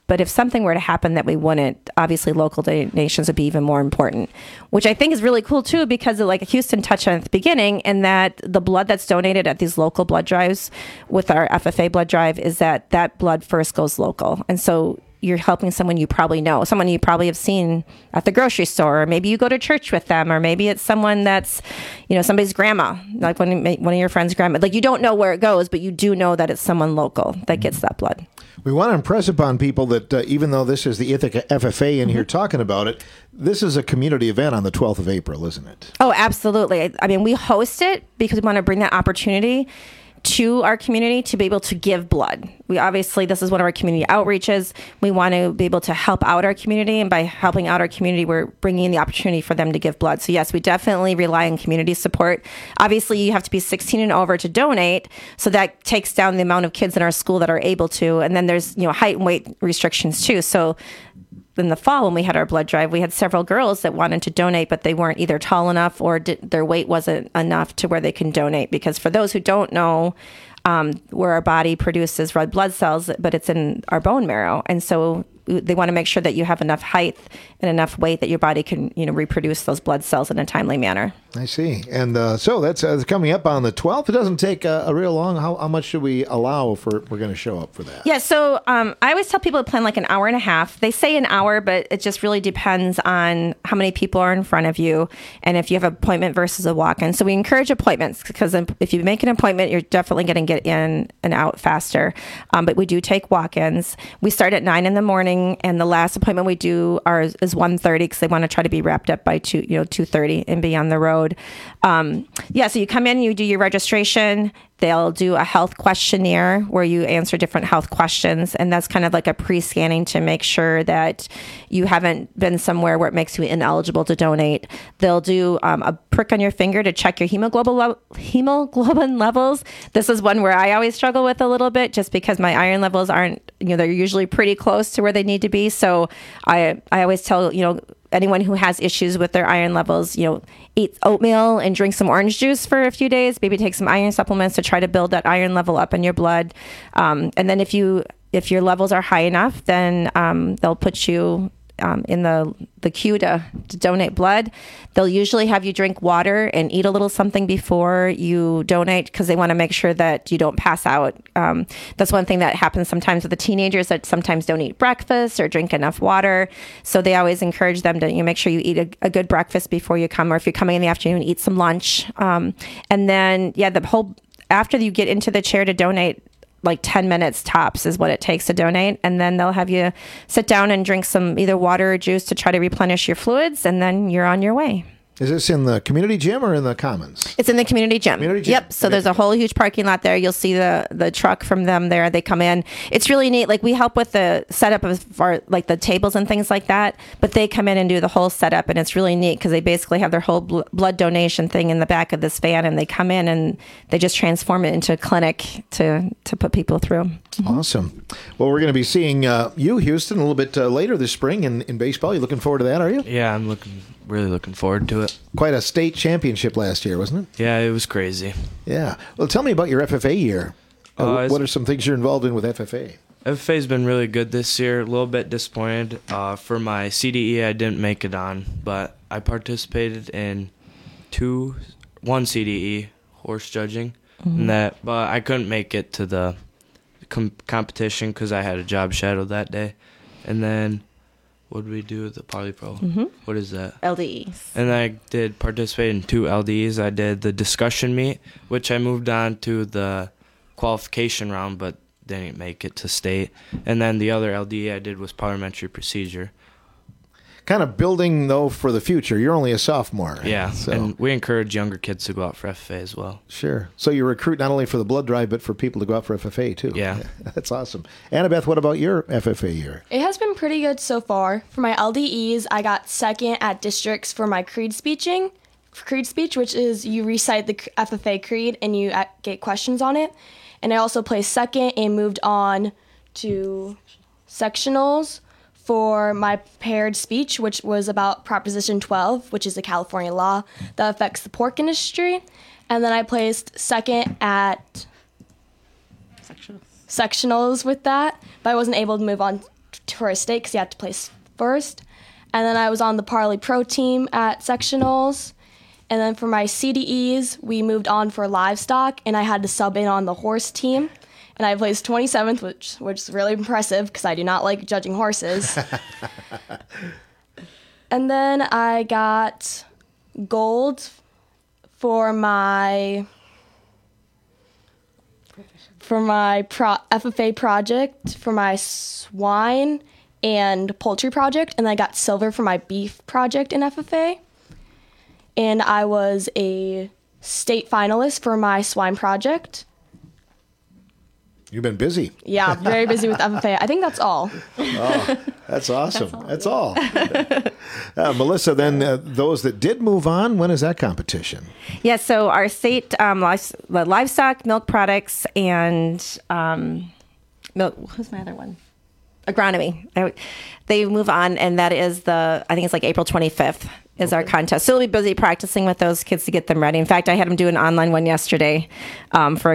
But if something were to happen that we wouldn't, obviously local donations would be even more important, which I think is really cool too, because of, like Houston touched on at the beginning, and that the blood that's donated at these local blood drives with our F F A blood drive is that that blood first goes local. And so you're helping someone you probably know, someone you probably have seen at the grocery store, or maybe you go to church with them, or maybe it's someone that's, you know, somebody's grandma, like one, one of your friends' grandma. Like, you don't know where it goes, but you do know that it's someone local that gets that blood. We want to impress upon people that uh, even though this is the Ithaca F F A in here talking about it, this is a community event on the twelfth of April, isn't it? Oh, absolutely. I, I mean, we host it because we want to bring that opportunity to our community to be able to give blood. We obviously, this is one of our community outreaches. We want to be able to help out our community, and by helping out our community, we're bringing in the opportunity for them to give blood. So yes, we definitely rely on community support. Obviously, you have to be sixteen and over to donate, so that takes down the amount of kids in our school that are able to. And then there's, you know, height and weight restrictions too. So in the fall, when we had our blood drive, we had several girls that wanted to donate, but they weren't either tall enough or did, their weight wasn't enough to where they can donate. Because for those who don't know, um, where our body produces red blood cells, but it's in our bone marrow. And so they want to make sure that you have enough height and enough weight that your body can, you know, reproduce those blood cells in a timely manner. I see. And uh, so that's uh, coming up on the twelfth. It doesn't take uh, a real long. How, how much should we allow if we're, we're going to show up for that? Yeah, so um, I always tell people to plan like an hour and a half. They say an hour, but it just really depends on how many people are in front of you and if you have an appointment versus a walk-in. So we encourage appointments, because if you make an appointment, you're definitely going to get in and out faster. Um, but we do take walk-ins. We start at nine in the morning, and the last appointment we do are, is one thirty, because they want to try to be wrapped up by two, you know, two thirty and be on the road. Um, yeah, so you come in, you do your registration. They'll do a health questionnaire where you answer different health questions, and that's kind of like a pre-scanning to make sure that you haven't been somewhere where it makes you ineligible to donate. They'll do um, a prick on your finger to check your hemoglobin le- hemoglobin levels. This is one where I always struggle with a little bit, just because my iron levels aren't, you know, they're usually pretty close to where they need to be. So I I always tell, you know, anyone who has issues with their iron levels, you know, eat oatmeal and drink some orange juice for a few days. Maybe take some iron supplements to try to build that iron level up in your blood. Um, and then if you if your levels are high enough, then um, they'll put you um, in the the queue to, to donate blood. They'll usually have you drink water and eat a little something before you donate, because they want to make sure that you don't pass out. Um, that's one thing that happens sometimes with the teenagers, that sometimes don't eat breakfast or drink enough water. So they always encourage them to, you know, make sure you eat a, a good breakfast before you come, or if you're coming in the afternoon, eat some lunch. Um, and then, yeah, the whole, after you get into the chair to donate, like ten minutes tops is what it takes to donate. And then they'll have you sit down and drink some either water or juice to try to replenish your fluids, and then you're on your way. Is this in the community gym or in the commons? It's in the community gym. Community gym. Yep. So there's a whole huge parking lot there. You'll see the the truck from them there. They come in. It's really neat. Like, we help with the setup of our, like the tables and things like that, but they come in and do the whole setup, and it's really neat because they basically have their whole bl- blood donation thing in the back of this van, and they come in and they just transform it into a clinic to to put people through. Awesome. Well, we're going to be seeing uh, you, Houston, a little bit uh, later this spring in, in baseball. You looking forward to that, are you? Yeah, I'm looking really looking forward to it. Quite a state championship last year, wasn't it? Yeah, it was crazy. Yeah. Well, tell me about your F F A year. Uh, Uh, what are some things you're involved in with F F A? F F A's been really good this year. A little bit disappointed. Uh, for my C D E, I didn't make it on, but I participated in two, one C D E, horse judging, Mhm. and that. But I couldn't make it to the com- competition because I had a job shadow that day. And then, what did we do with the Parley Pro? Mhm. What is that? L D Es. And I did participate in two L D Es. I did the discussion meet, which I moved on to the qualification round, but didn't make it to state. And then the other L D E I did was parliamentary procedure. Kind of building, though, for the future. You're only a sophomore. Yeah, So. and we encourage younger kids to go out for F F A as well. Sure. So you recruit not only for the blood drive, but for people to go out for F F A, too. Yeah. That's awesome. Annabeth, what about your F F A year? It has been pretty good so far. For my L D Es, I got second at districts for my creed speeching. Creed speech, which is you recite the F F A creed and you get questions on it. And I also placed second and moved on to sectionals for my paired speech, which was about Proposition twelve, which is a California law that affects the pork industry. And then I placed second at Sectionals. sectionals with that, but I wasn't able to move on for a state because you have to place first. And then I was on the Parley Pro team at sectionals. And then for my C D Es, we moved on for livestock, and I had to sub in on the horse team. And I placed twenty-seventh, which which is really impressive because I do not like judging horses. And then I got gold for my for my pro, F F A project for my swine and poultry project, and I got silver for my beef project in F F A. And I was a state finalist for my swine project. You've been busy. Yeah, very busy with F F A. I think that's all. Oh, that's awesome. That's all. That's all. uh, Melissa, then uh, those that did move on, when is that competition? Yeah, so our state um, live, livestock, milk products, and um, milk. Who's my other one? Agronomy. I, they move on, and that is the, I think it's like April twenty-fifth is okay. Our contest. So we'll be busy practicing with those kids to get them ready. In fact, I had them do an online one yesterday um, for